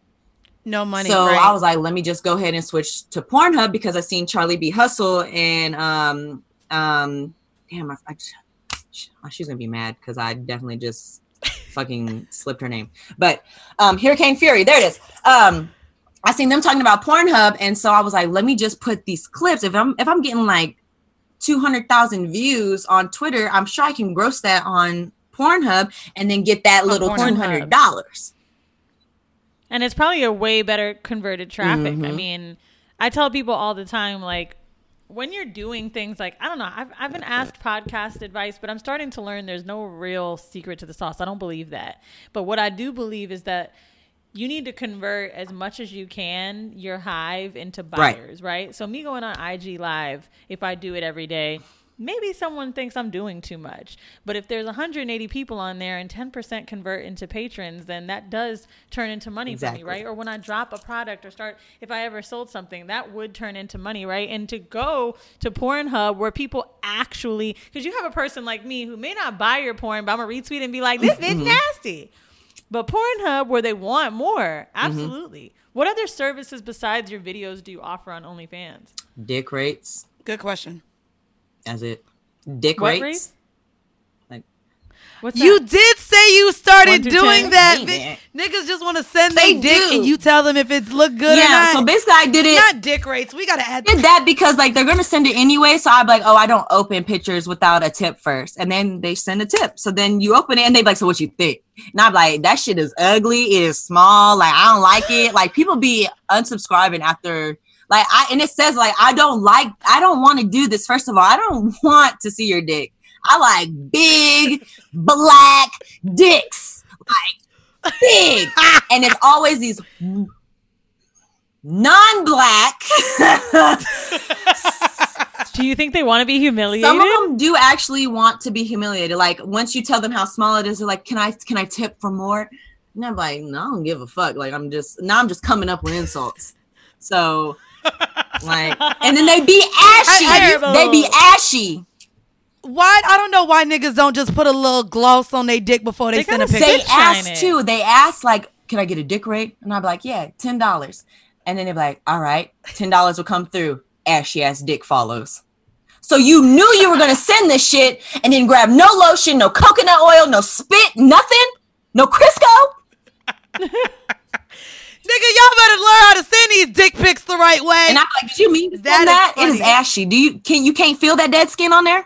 No money. So right. I was like, let me just go ahead and switch to Pornhub because I seen Charlie B Hustle and, um, um, damn, I, I, she's gonna be mad. Cause I definitely just fucking slipped her name, but um Hurricane Fury, there it is. um I seen them talking about Pornhub, and so I was like, let me just put these clips. If I'm if I'm getting like two hundred thousand views on Twitter, I'm sure I can gross that on Pornhub and then get that little two hundred dollars. And it's probably a way better converted traffic. Mm-hmm. I mean, I tell people all the time, like, when you're doing things like, I don't know, I've, I've been asked podcast advice, but I'm starting to learn there's no real secret to the sauce. I don't believe that. But what I do believe is that you need to convert as much as you can your hive into buyers, right? right? So me going on I G Live, if I do it every day, maybe someone thinks I'm doing too much. But if there's one hundred eighty people on there and ten percent convert into patrons, then that does turn into money exactly. for me, right? Or when I drop a product or start, if I ever sold something, that would turn into money, right? And to go to Pornhub where people actually, because you have a person like me who may not buy your porn, but I'm going to retweet and be like, this bitch nasty. But Pornhub where they want more, absolutely. Mm-hmm. What other services besides your videos do you offer on OnlyFans? Dick rates. Good question. As it dick what rates? rates? Like, what's that? You did say you started doing ten? that. Bitch. Niggas just want to send their dick do. and you tell them if it's look good yeah, or not. So basically I did it. Not dick rates. We got to add did that because like they're going to send it anyway. So I'm like, oh, I don't open pictures without a tip first. And then they send a tip. So then you open it and they be like, so what you think? And I'm like, that shit is ugly. It is small. Like, I don't like it. Like people be unsubscribing after Like I and it says like I don't like I don't want to do this. First of all, I don't want to see your dick. I like big black dicks. Like big. And it's always these non-black. Do you think they want to be humiliated? Some of them do actually want to be humiliated. Like once you tell them how small it is, they're like, "Can I can I tip for more?" And I'm like, "No, I don't give a fuck." Like I'm just now I'm just coming up with insults. So like, and then they be ashy. Terrible. They be ashy. Why? I don't know why niggas don't just put a little gloss on their dick before they, They send a gotta picture. They Shine ask it. too. They ask like, "Can I get a dick rate?" And I'm like, "Yeah, ten dollars." And then they're like, "All right, ten dollars will come through." Ashy ass dick follows. So you knew you were gonna send this shit and then grab no lotion, no coconut oil, no spit, nothing, no Crisco. Nigga, y'all better learn how to send these dick pics the right way. And I'm like, "Did you mean to send That is that? It is funny. ashy. Do you can you can't feel that dead skin on there?"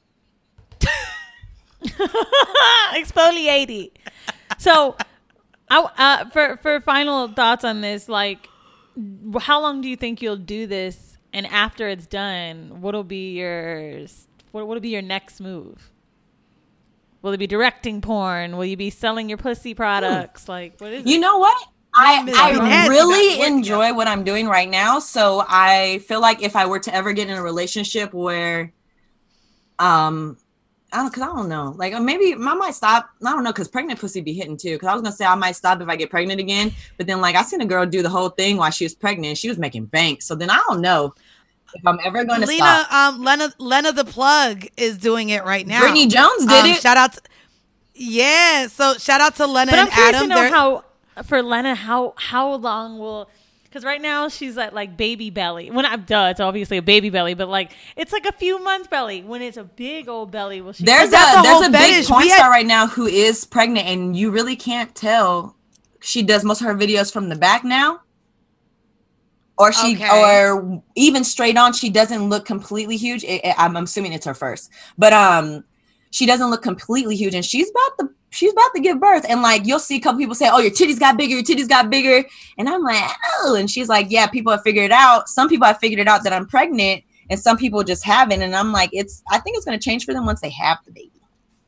Exfoliating. So, I, uh, for for final thoughts on this, like, how long do you think you'll do this? And after it's done, what'll be your what what'll be your next move? Will it be directing porn? Will you be selling your pussy products? Hmm. Like, what is You it? know what? I, Miss I Nasty, really that's working. enjoy what I'm doing right now. So I feel like if I were to ever get in a relationship where, um, I don't, cause I don't know, like maybe I might stop. I don't know, cause pregnant pussy be hitting too. Cause I was gonna say I might stop if I get pregnant again, but then like I seen a girl do the whole thing while she was pregnant. She was making bank. So then I don't know if I'm ever going to Lena, stop. um, Lena, Lena the Plug is doing it right now. Brittany Jones did Um, it. Shout out, to, yeah. So shout out to Lena But I'm and curious Adam. to know They're- how for Lena how how long will. Because right now she's at like baby belly. When I'm duh, it's obviously a baby belly, but like it's like a few months belly. When it's a big old belly, will she? There's a, That's a there's whole a big fetish. porn We had- star right now who is pregnant, and you really can't tell. She does most of her videos from the back now, or she, Okay. or even straight on. She doesn't look completely huge. It, it- I'm assuming it's her first, but um, she doesn't look completely huge, and she's about to she's about to give birth. And like you'll see a couple people say, "Oh, your titties got bigger, your titties got bigger," and I'm like, "Oh," and she's like, "Yeah, people have figured it out. Some people have figured it out that I'm pregnant." And some people just haven't. And I'm like, it's, I think it's going to change for them once they have the baby.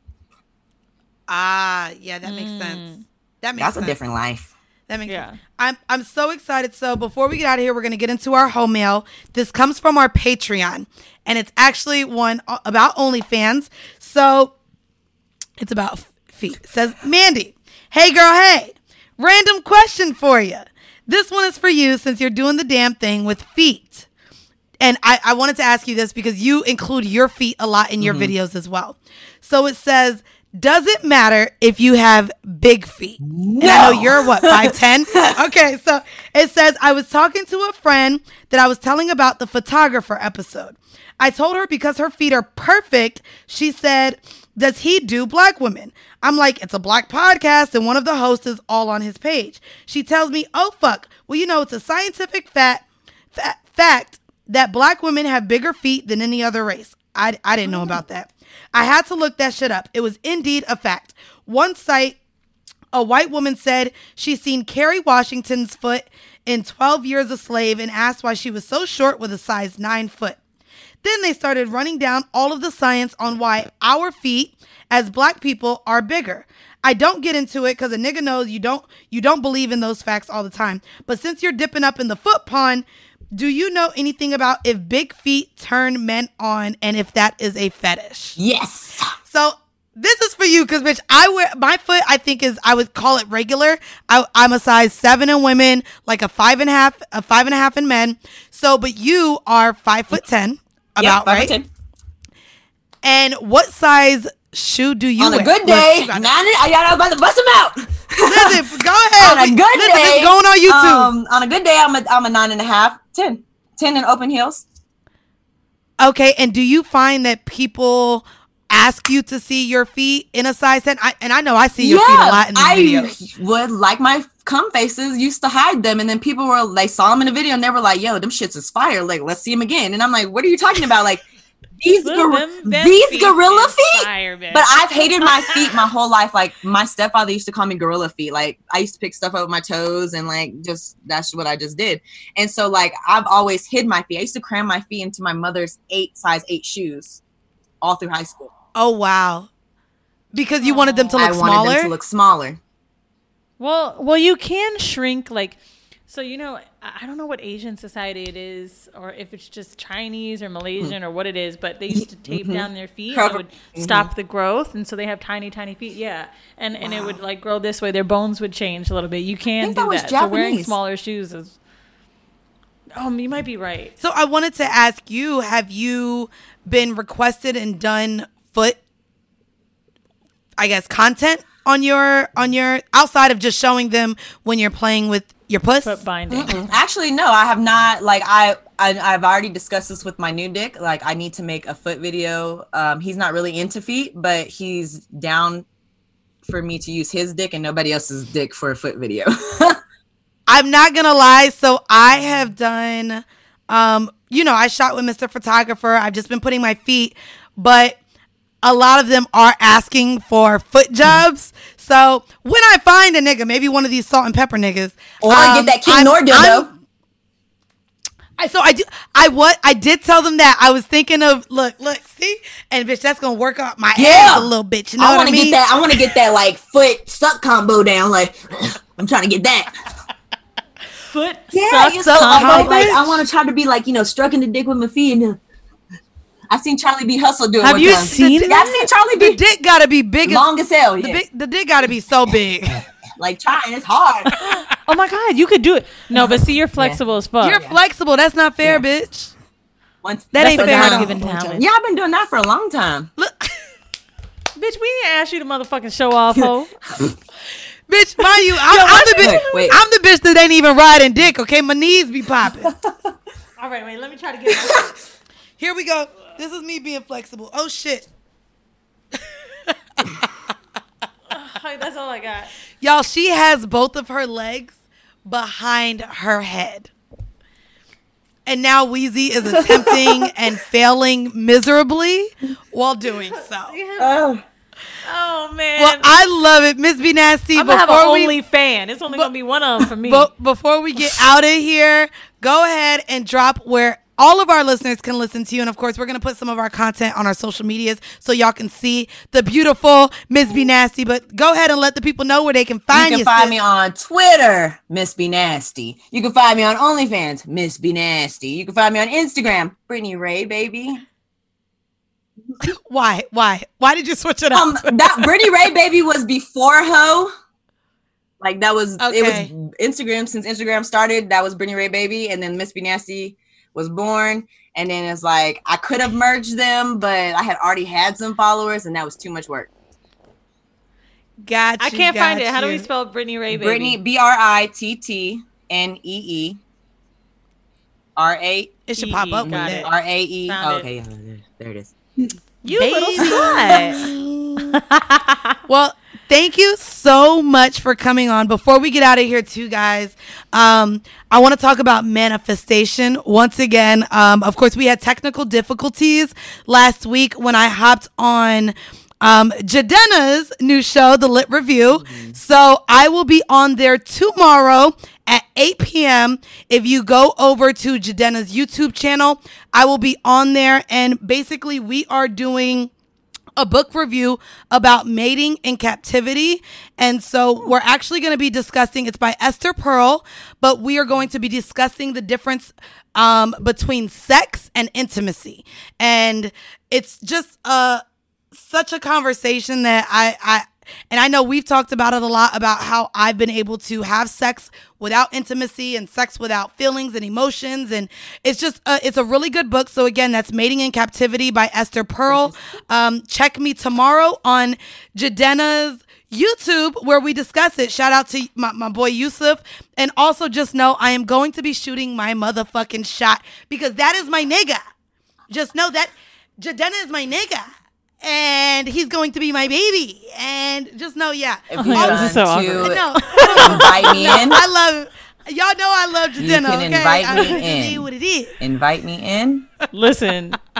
Ah, yeah, that makes Mm. sense. That makes That's sense. a different life. That makes Yeah. sense. I'm I'm so excited. So before we get out of here, we're gonna get into our home mail. This comes from our Patreon, and it's actually one about OnlyFans. So it's about f- feet. It says, Mandy, hey girl, hey. Random question for you. This one is for you since you're doing the damn thing with feet. And I, I wanted to ask you this because you include your feet a lot in your Mm-hmm. videos as well. So it says, does it matter if you have big feet? And I know you're what, five ten? Okay, so it says, I was talking to a friend that I was telling about the photographer episode. I told her because her feet are perfect, she said, does he do black women? I'm like, it's a black podcast and one of the hosts is all on his page. She tells me, oh, fuck. Well, you know, it's a scientific fact, fa- fact that black women have bigger feet than any other race. I, I didn't know about that. I had to look that shit up. It was indeed a fact. One site, a white woman said she's seen Kerry Washington's foot in twelve years a slave and asked why she was so short with a size nine foot. Then they started running down all of the science on why our feet as black people are bigger. I don't get into it because a nigga knows you don't you don't believe in those facts all the time. But since you're dipping up in the foot pond, do you know anything about if big feet turn men on and if that is a fetish? Yes. So this is for you because, bitch, I wear my foot. I think is I would call it regular. I, I'm a size seven in women, like a five and a half, a five and a half in men. So, but you are five foot ten, about Yep, five right? foot ten. And what size shoe do you On wear? a good Well, day, you got nah, it. I got about to bust them out. Listen, go ahead. On a We- good listen, day, it's going on YouTube. Um, on a good day, I'm a, I'm a nine and a half, ten, ten in open heels. Okay, and do you find that people ask you to see your feet in a size ten? I, and I know I see your feet a lot in these I videos. would like my cum faces used to hide them, and then people were they saw them in a video and they were like, "Yo, them shits is fire! Like, let's see them again." And I'm like, "What are you talking about? Like, these Look, gor- them- them these feet gorilla is feet. fire, bitch. But I've hated my feet my whole life. Like my stepfather used to call me gorilla feet. Like I used to pick stuff up with my toes and like just that's what I just did. And so like I've always hid my feet. I used to cram my feet into my mother's eight size eight shoes all through high school. Oh wow. Because you wanted them to look I wanted smaller? them to look smaller. Well, well, you can shrink like, so you know, I I don't know what Asian society it is, or if it's just Chinese or Malaysian or what it is, but they used to tape down their feet and it would stop the growth, and so they have tiny, tiny feet. Yeah, and and it would like grow this way. Their bones would change a little bit. You can think do that was that. So wearing Japanese. smaller shoes is. Oh, you might be right. So I wanted to ask you, have you been requested and done foot, I guess, content on your on your outside of just showing them when you're playing with your puss? Foot binding. Mm-mm. Actually, no, I have not. Like I, I, I've already discussed this with my new dick. Like I need to make a foot video. Um, he's not really into feet, but he's down for me to use his dick and nobody else's dick for a foot video. I'm not gonna lie. So I have done, um, you know, I shot with Mister Photographer. I've just been putting my feet, but a lot of them are asking for foot jobs. So when I find a nigga, maybe one of these salt and pepper niggas, Or um, get that King I'm- Nor dildo. I'm- I so I do I what I did tell them that I was thinking of look look see and bitch that's gonna work out my Yeah. ass a little bit. You know I what want I to mean? get that. I want to get that like foot suck combo down. Like I'm trying to get that. Foot Yeah, suck you know, combo, like, like, bitch? I want to try to be like you know stroking the dick with my feet. And, uh, I've seen Charlie B. Hustle do it. Have one you time. seen Yeah, I've seen Charlie The B. dick gotta be big as long as hell. the, Yeah, big, the dick gotta be so big. like trying. It's hard. Oh my God, you could do it. No, but see, you're flexible as fuck. You're flexible. That's not fair, Yeah. bitch. Once, That ain't That's fair. a at all. God-given talent. Yeah, I've been doing that for a long time. Look, Bitch, we didn't ask you to motherfucking show off, ho. bitch, mind you, I'm, I'm the bitch. Wait, wait. I'm the bitch that ain't even riding dick. Okay, my knees be popping. All right, wait, let me try to get it. Here we go. This is me being flexible. Oh shit, That's all I got. y'all. She has both of her legs behind her head, and now Wheezy is attempting and failing miserably while doing so. Oh, Oh, man. Well, I love it, Miss B Nasty. I'm going to have an Before we only fan. It's only going to be one of them for me. But before we get out of here, go ahead and drop where all of our listeners can listen to you. And of course, we're going to put some of our content on our social medias so y'all can see the beautiful Miss B Nasty. But go ahead and let the people know where they can find you. you can find sis. me on Twitter, Miss B Nasty. You can find me on OnlyFans, Miss B Nasty. You can find me on Instagram, Brittany Ray, baby. Why? Why? Why did you switch it up? Um, that Brittany Ray, baby, was before Ho. Like that was Okay. it was Instagram since Instagram started. That was Brittany Ray, baby, and then Miss B Nasty was born. And then it's like I could have merged them, but I had already had some followers, and that was too much work. Got you. I can't find got it. How do you. we spell Brittany Ray, baby? Brittany, B R I T T N E E R A It should pop up with Got it. it. R A E. Found Oh, it. okay, yeah, there- there it is. You little slut. Well, thank you so much for coming on. Before we get out of here, too, guys, um, I want to talk about manifestation once again. Um, of course, we had technical difficulties last week when I hopped on um, Jadena's new show, The Lit Review. So I will be on there tomorrow at eight p.m. If you go over to Jadena's YouTube channel, I will be on there. And basically, we are doing a book review about mating in captivity. And so we're actually going to be discussing, it's by Esther Pearl, but we are going to be discussing the difference um, between sex and intimacy. And it's just uh, such a conversation that I, I, and I know we've talked about it a lot about how I've been able to have sex without intimacy and sex without feelings and emotions. And it's just, uh, it's a really good book. So again, that's Mating in Captivity by Esther Pearl. Um, check me tomorrow on Jadena's YouTube where we discuss it. Shout out to my, my boy Yusuf. And also just know I am going to be shooting my motherfucking shot because that is my nigga. Just know that Jadena is my nigga. And he's going to be my baby. And just know, yeah. If you Oh, this is so want awkward. to No, no, invite me in, I love y'all know I love Jadena. You can Okay, invite I me don't know in. what it is. invite me in. Listen,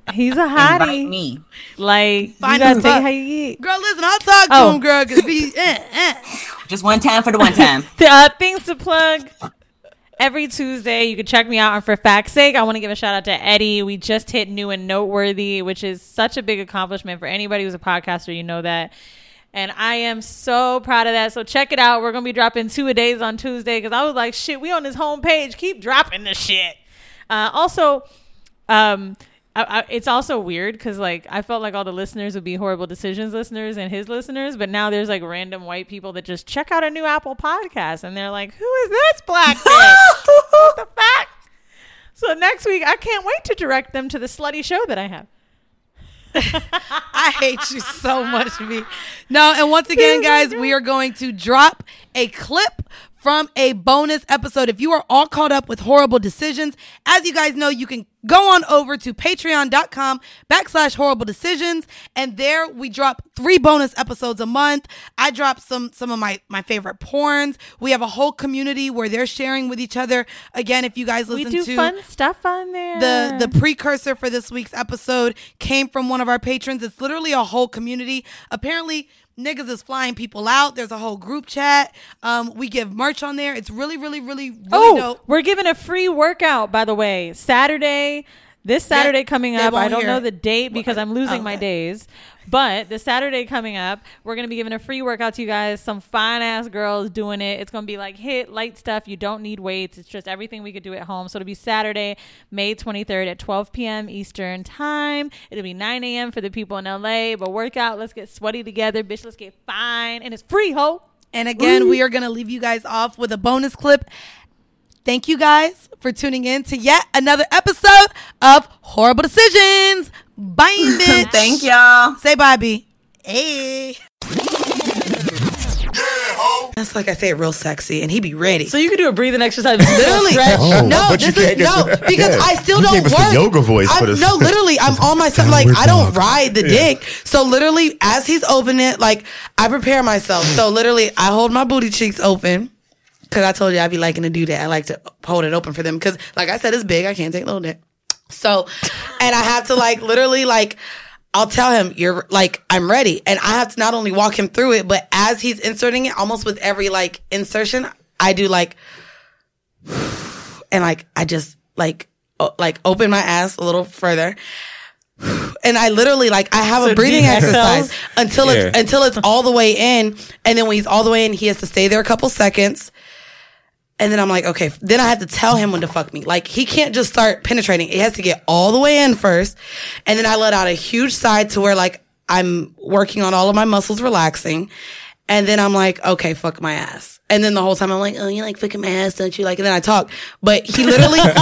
He's a Invite hottie. me. Like, Find you gotta him take up. how you eat. Girl, listen, I'll talk to Oh. him, girl, because he, eh, eh. Just one time for the one time. Uh, things to plug. Every Tuesday, you can check me out on For Fact's Sake. I want to give a shout out to Eddie. We just hit new and noteworthy, which is such a big accomplishment for anybody who's a podcaster. You know that. And I am so proud of that. So check it out. We're going to be dropping two a days on Tuesday because I was like, shit, we on this homepage. Keep dropping this shit. Uh, also, um, I, I, it's also weird because like I felt like all the listeners would be Horrible Decisions listeners and his listeners, but now there's like random white people that just check out a new Apple podcast and they're like, who is this black bitch? What the fuck? So next week I can't wait to direct them to the slutty show that I have. I hate you so much, B. No, and once again, guys, we are going to drop a clip from a bonus episode. If you are all caught up with Horrible Decisions, as you guys know, you can go on over to patreon.com backslash horrible decisions. And there we drop three bonus episodes a month. I drop some, some of my, my favorite porns. We have a whole community where they're sharing with each other. Again, if you guys listen We do to fun stuff on there. the, the precursor for this week's episode came from one of our patrons. It's literally a whole community. Apparently, niggas is flying people out. There's a whole group chat. Um, we give merch on there. It's really, really, really, really oh, dope. we're giving a free workout, by the way. Saturday, this Saturday coming they up. I won't don't hear. know the date because I'm losing Oh, my okay. days. But the Saturday coming up, we're going to be giving a free workout to you guys. Some fine ass girls doing it. It's going to be like hit light stuff. You don't need weights. It's just everything we could do at home. So it'll be Saturday, May twenty-third at twelve p.m. Eastern time. It'll be nine a.m. for the people in L A. But workout, let's get sweaty together. Bitch, let's get fine. And it's free, ho. And again, we are going to leave you guys off with a bonus clip. Thank you guys for tuning in to yet another episode of Horrible Decisions. Bye, bitch. Thank y'all. Say bye, B. Hey. That's like I say it real sexy, and he be ready. So you can do a breathing exercise. Literally, Oh, no, but you this is can't no get- because yeah. I still You don't gave us work. the yoga voice I'm, for this. No, literally, I'm on myself. Like I don't ride the dick. So literally, as he's opening it, like I prepare myself. So literally, I hold my booty cheeks open because I told you I'd be liking to do that. I like to hold it open for them because, like I said, it's big. I can't take little dick. So, and I have to like literally like. I'll tell him you're like, I'm ready. And I have to not only walk him through it, but as he's inserting it, almost with every like insertion, I do like, and like, I just like, o- like open my ass a little further. And I literally like, I have So a breathing deep exercise exhales? until it's, Yeah. until it's all the way in. And then when he's all the way in, he has to stay there a couple seconds. And then I'm like, okay, then I have to tell him when to fuck me. Like, he can't just start penetrating. It has to get all the way in first. And then I let out a huge sigh to where, like, I'm working on all of my muscles relaxing. And then I'm like, okay, fuck my ass. And then the whole time I'm like, oh, you like fucking my ass, don't you? Like, and then I talk. But he literally. That's,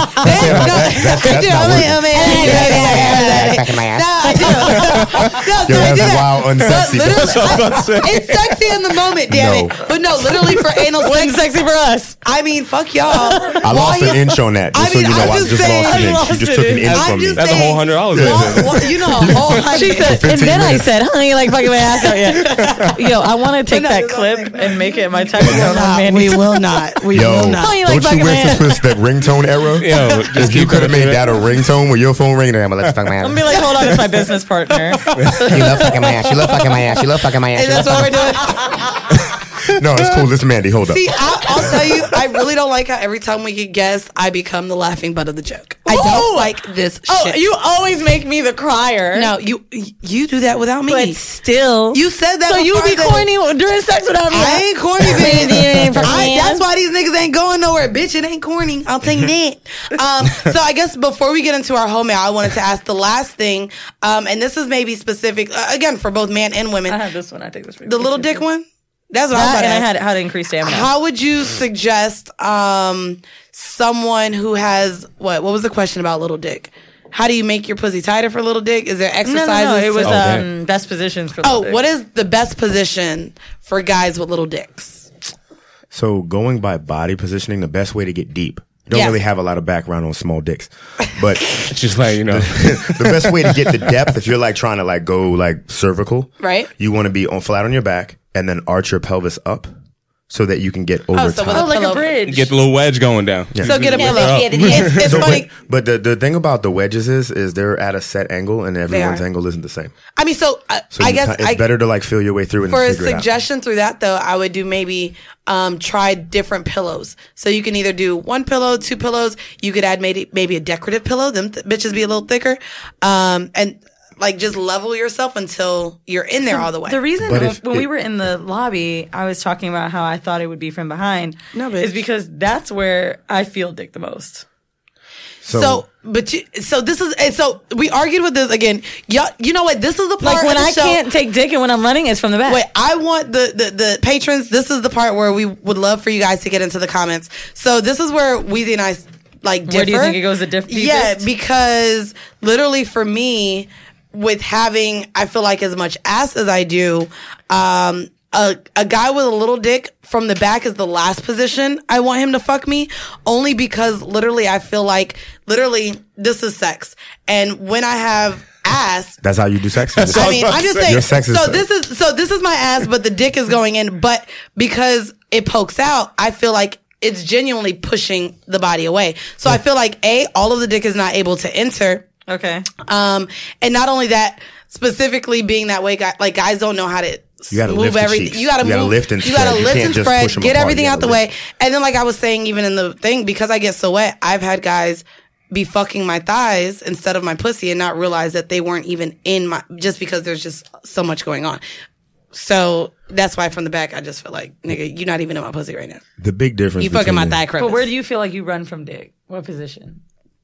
that's I do. not I'm like, oh, working. man. Fucking my ass. No, I do. No, so Yo, I that's do that. wild, unsexy. But literally, That's what I was about to say. it's sexy in the moment, damn No. it. But no, literally for anal sex. Sexy for us. I mean, fuck y'all. I lost an inch on that. Just I mean, so you know, I'm I just just saying- lost an I inch. lost You just an took an inch. inch I'm from me. just That's a saying, whole hundred dollars. Well, well, you know, a whole hundred. She said, and fifteen then I minutes. said, honey, like fucking my ass out. Yeah. Yo, I want to take No, that that's clip what I'm and make it my text We will tone on not. Mandy. We will not. We Yo, will not. Oh, you like don't you fucking my wish ass? this was that ringtone era? Yo, just If you keep could have coming made to that a ringtone with your phone ringing, I'm gonna let you fuck my I'm ass. gonna be like, hold on, it's my business partner. You love fucking my ass. You love fucking my ass. You love fucking my ass. And You that's love what we're fucking- doing. No, it's cool. Listen, Mandy, hold up. See, I, I'll tell you, I really don't like how every time we get guests, I become the laughing butt of the joke. I don't Ooh. like this Oh, shit. you always make me the crier. No, you you do that without me. But still. You said that. So you before be I said- corny during sex without me. I ain't corny, bitch. You ain't for I, me. that's why these niggas ain't going nowhere, bitch. It ain't corny. I'll take that. Um, so I guess before we get into our home mail, I wanted to ask the last thing, um, and this is maybe specific uh, again for both man and women. I have this one. I think this The little dick one. That's what I was That, about to and I ask. had how to increase stamina. How would you suggest um, someone who has what? What was the question about little dick? How do you make your pussy tighter for little dick? Is there no, exercises? no, no. It was to- Oh, um, damn. best positions for. oh, little what dick. is the best position for guys with little dicks? So going by body positioning, the best way to get deep. I don't Yes. really have a lot of background on small dicks, but Just like, you know. the best way to get the depth, if you're like trying to like go like cervical, Right. You want to be on flat on your back and then arch your pelvis up. so that you can get over Oh, so top. with a Oh, like pillow. a bridge. Get the little wedge going down. Yeah. So get a Yeah, pillow. yeah, yeah, yeah. It's, it's So, funny. but, but the, the thing about the wedges is is they're at a set angle and everyone's are. angle isn't the same. I mean, so, uh, So I you guess ki- it's I, better to like feel your way through and for a figure it out. suggestion through that though, I would do maybe um, try different pillows. So you can either do one pillow, two pillows. You could add maybe maybe a decorative pillow. Them th- bitches be a little thicker, um, and like just level yourself until you're in there all the way. The reason But when, if when it- we were in the lobby, I was talking about how I thought it would be from behind. No, bitch. is because that's where I feel dick the most. So, So, but you, so this is, and so we argued with this again. Y'all, you know what? This is the part Like when of the I show- can't take dick and when I'm running, it's from the back. Wait, I want the, the, the patrons. This is the part where we would love for you guys to get into the comments. So this is where Weezy and I like differ. Where do you think it goes the diff- Yeah, deepest? because literally for me, with having, I feel like as much ass as I do, um, a, a guy with a little dick from the back is the last position I want him to fuck me, only because literally I feel like literally this is sex. And when I have ass, that's how you do sex. I mean, I'm just saying. Your sex is so this is so this is my ass, but the dick is going in. But because it pokes out, I feel like it's genuinely pushing the body away. So I feel like a all of the dick is not able to enter. Okay. Um, and not only that, specifically being that way, guy, like guys don't know how to. You gotta move lift the everything. cheeks. You gotta You gotta move, lift and you gotta spread. You lift can't and just spread. push 'em Get apart. everything You out the gotta way. lift. And then, like I was saying, even in the thing, because I get so wet, I've had guys be fucking my thighs instead of my pussy and not realize that they weren't even in my, just because there's just so much going on. So that's why from the back, I just feel like, nigga, you're not even in my pussy right now. the big difference. You fucking my between- thigh crevice. But where do you feel like you run from dick? What position?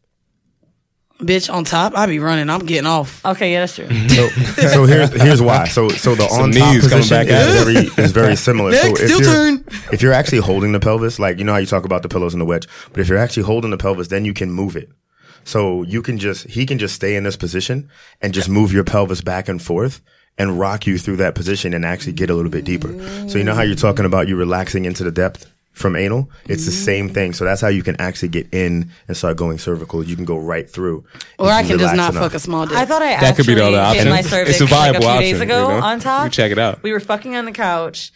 Bitch, on top, I be running. I'm getting off. Okay, yeah, that's true. So, so here's here's why. So so the Some on top knees coming position back is out. very is very similar. Next, so if your you're, turn. if you're actually holding the pelvis, like you know how you talk about the pillows and the wedge, but if you're actually holding the pelvis, then you can move it. So you can just he can just stay in this position and just move your pelvis back and forth and rock you through that position and actually get a little bit deeper. So you know how you're talking about you relaxing into the depth from anal? It's the same thing. So that's how you can actually get in and start going cervical. You can go right through. Or if I you can just relax not enough. fuck a small dick. I thought I That could be the actually other hit option. my It's cervix a like a viable few days option, ago you know? on top. You check it out. We were fucking on the couch,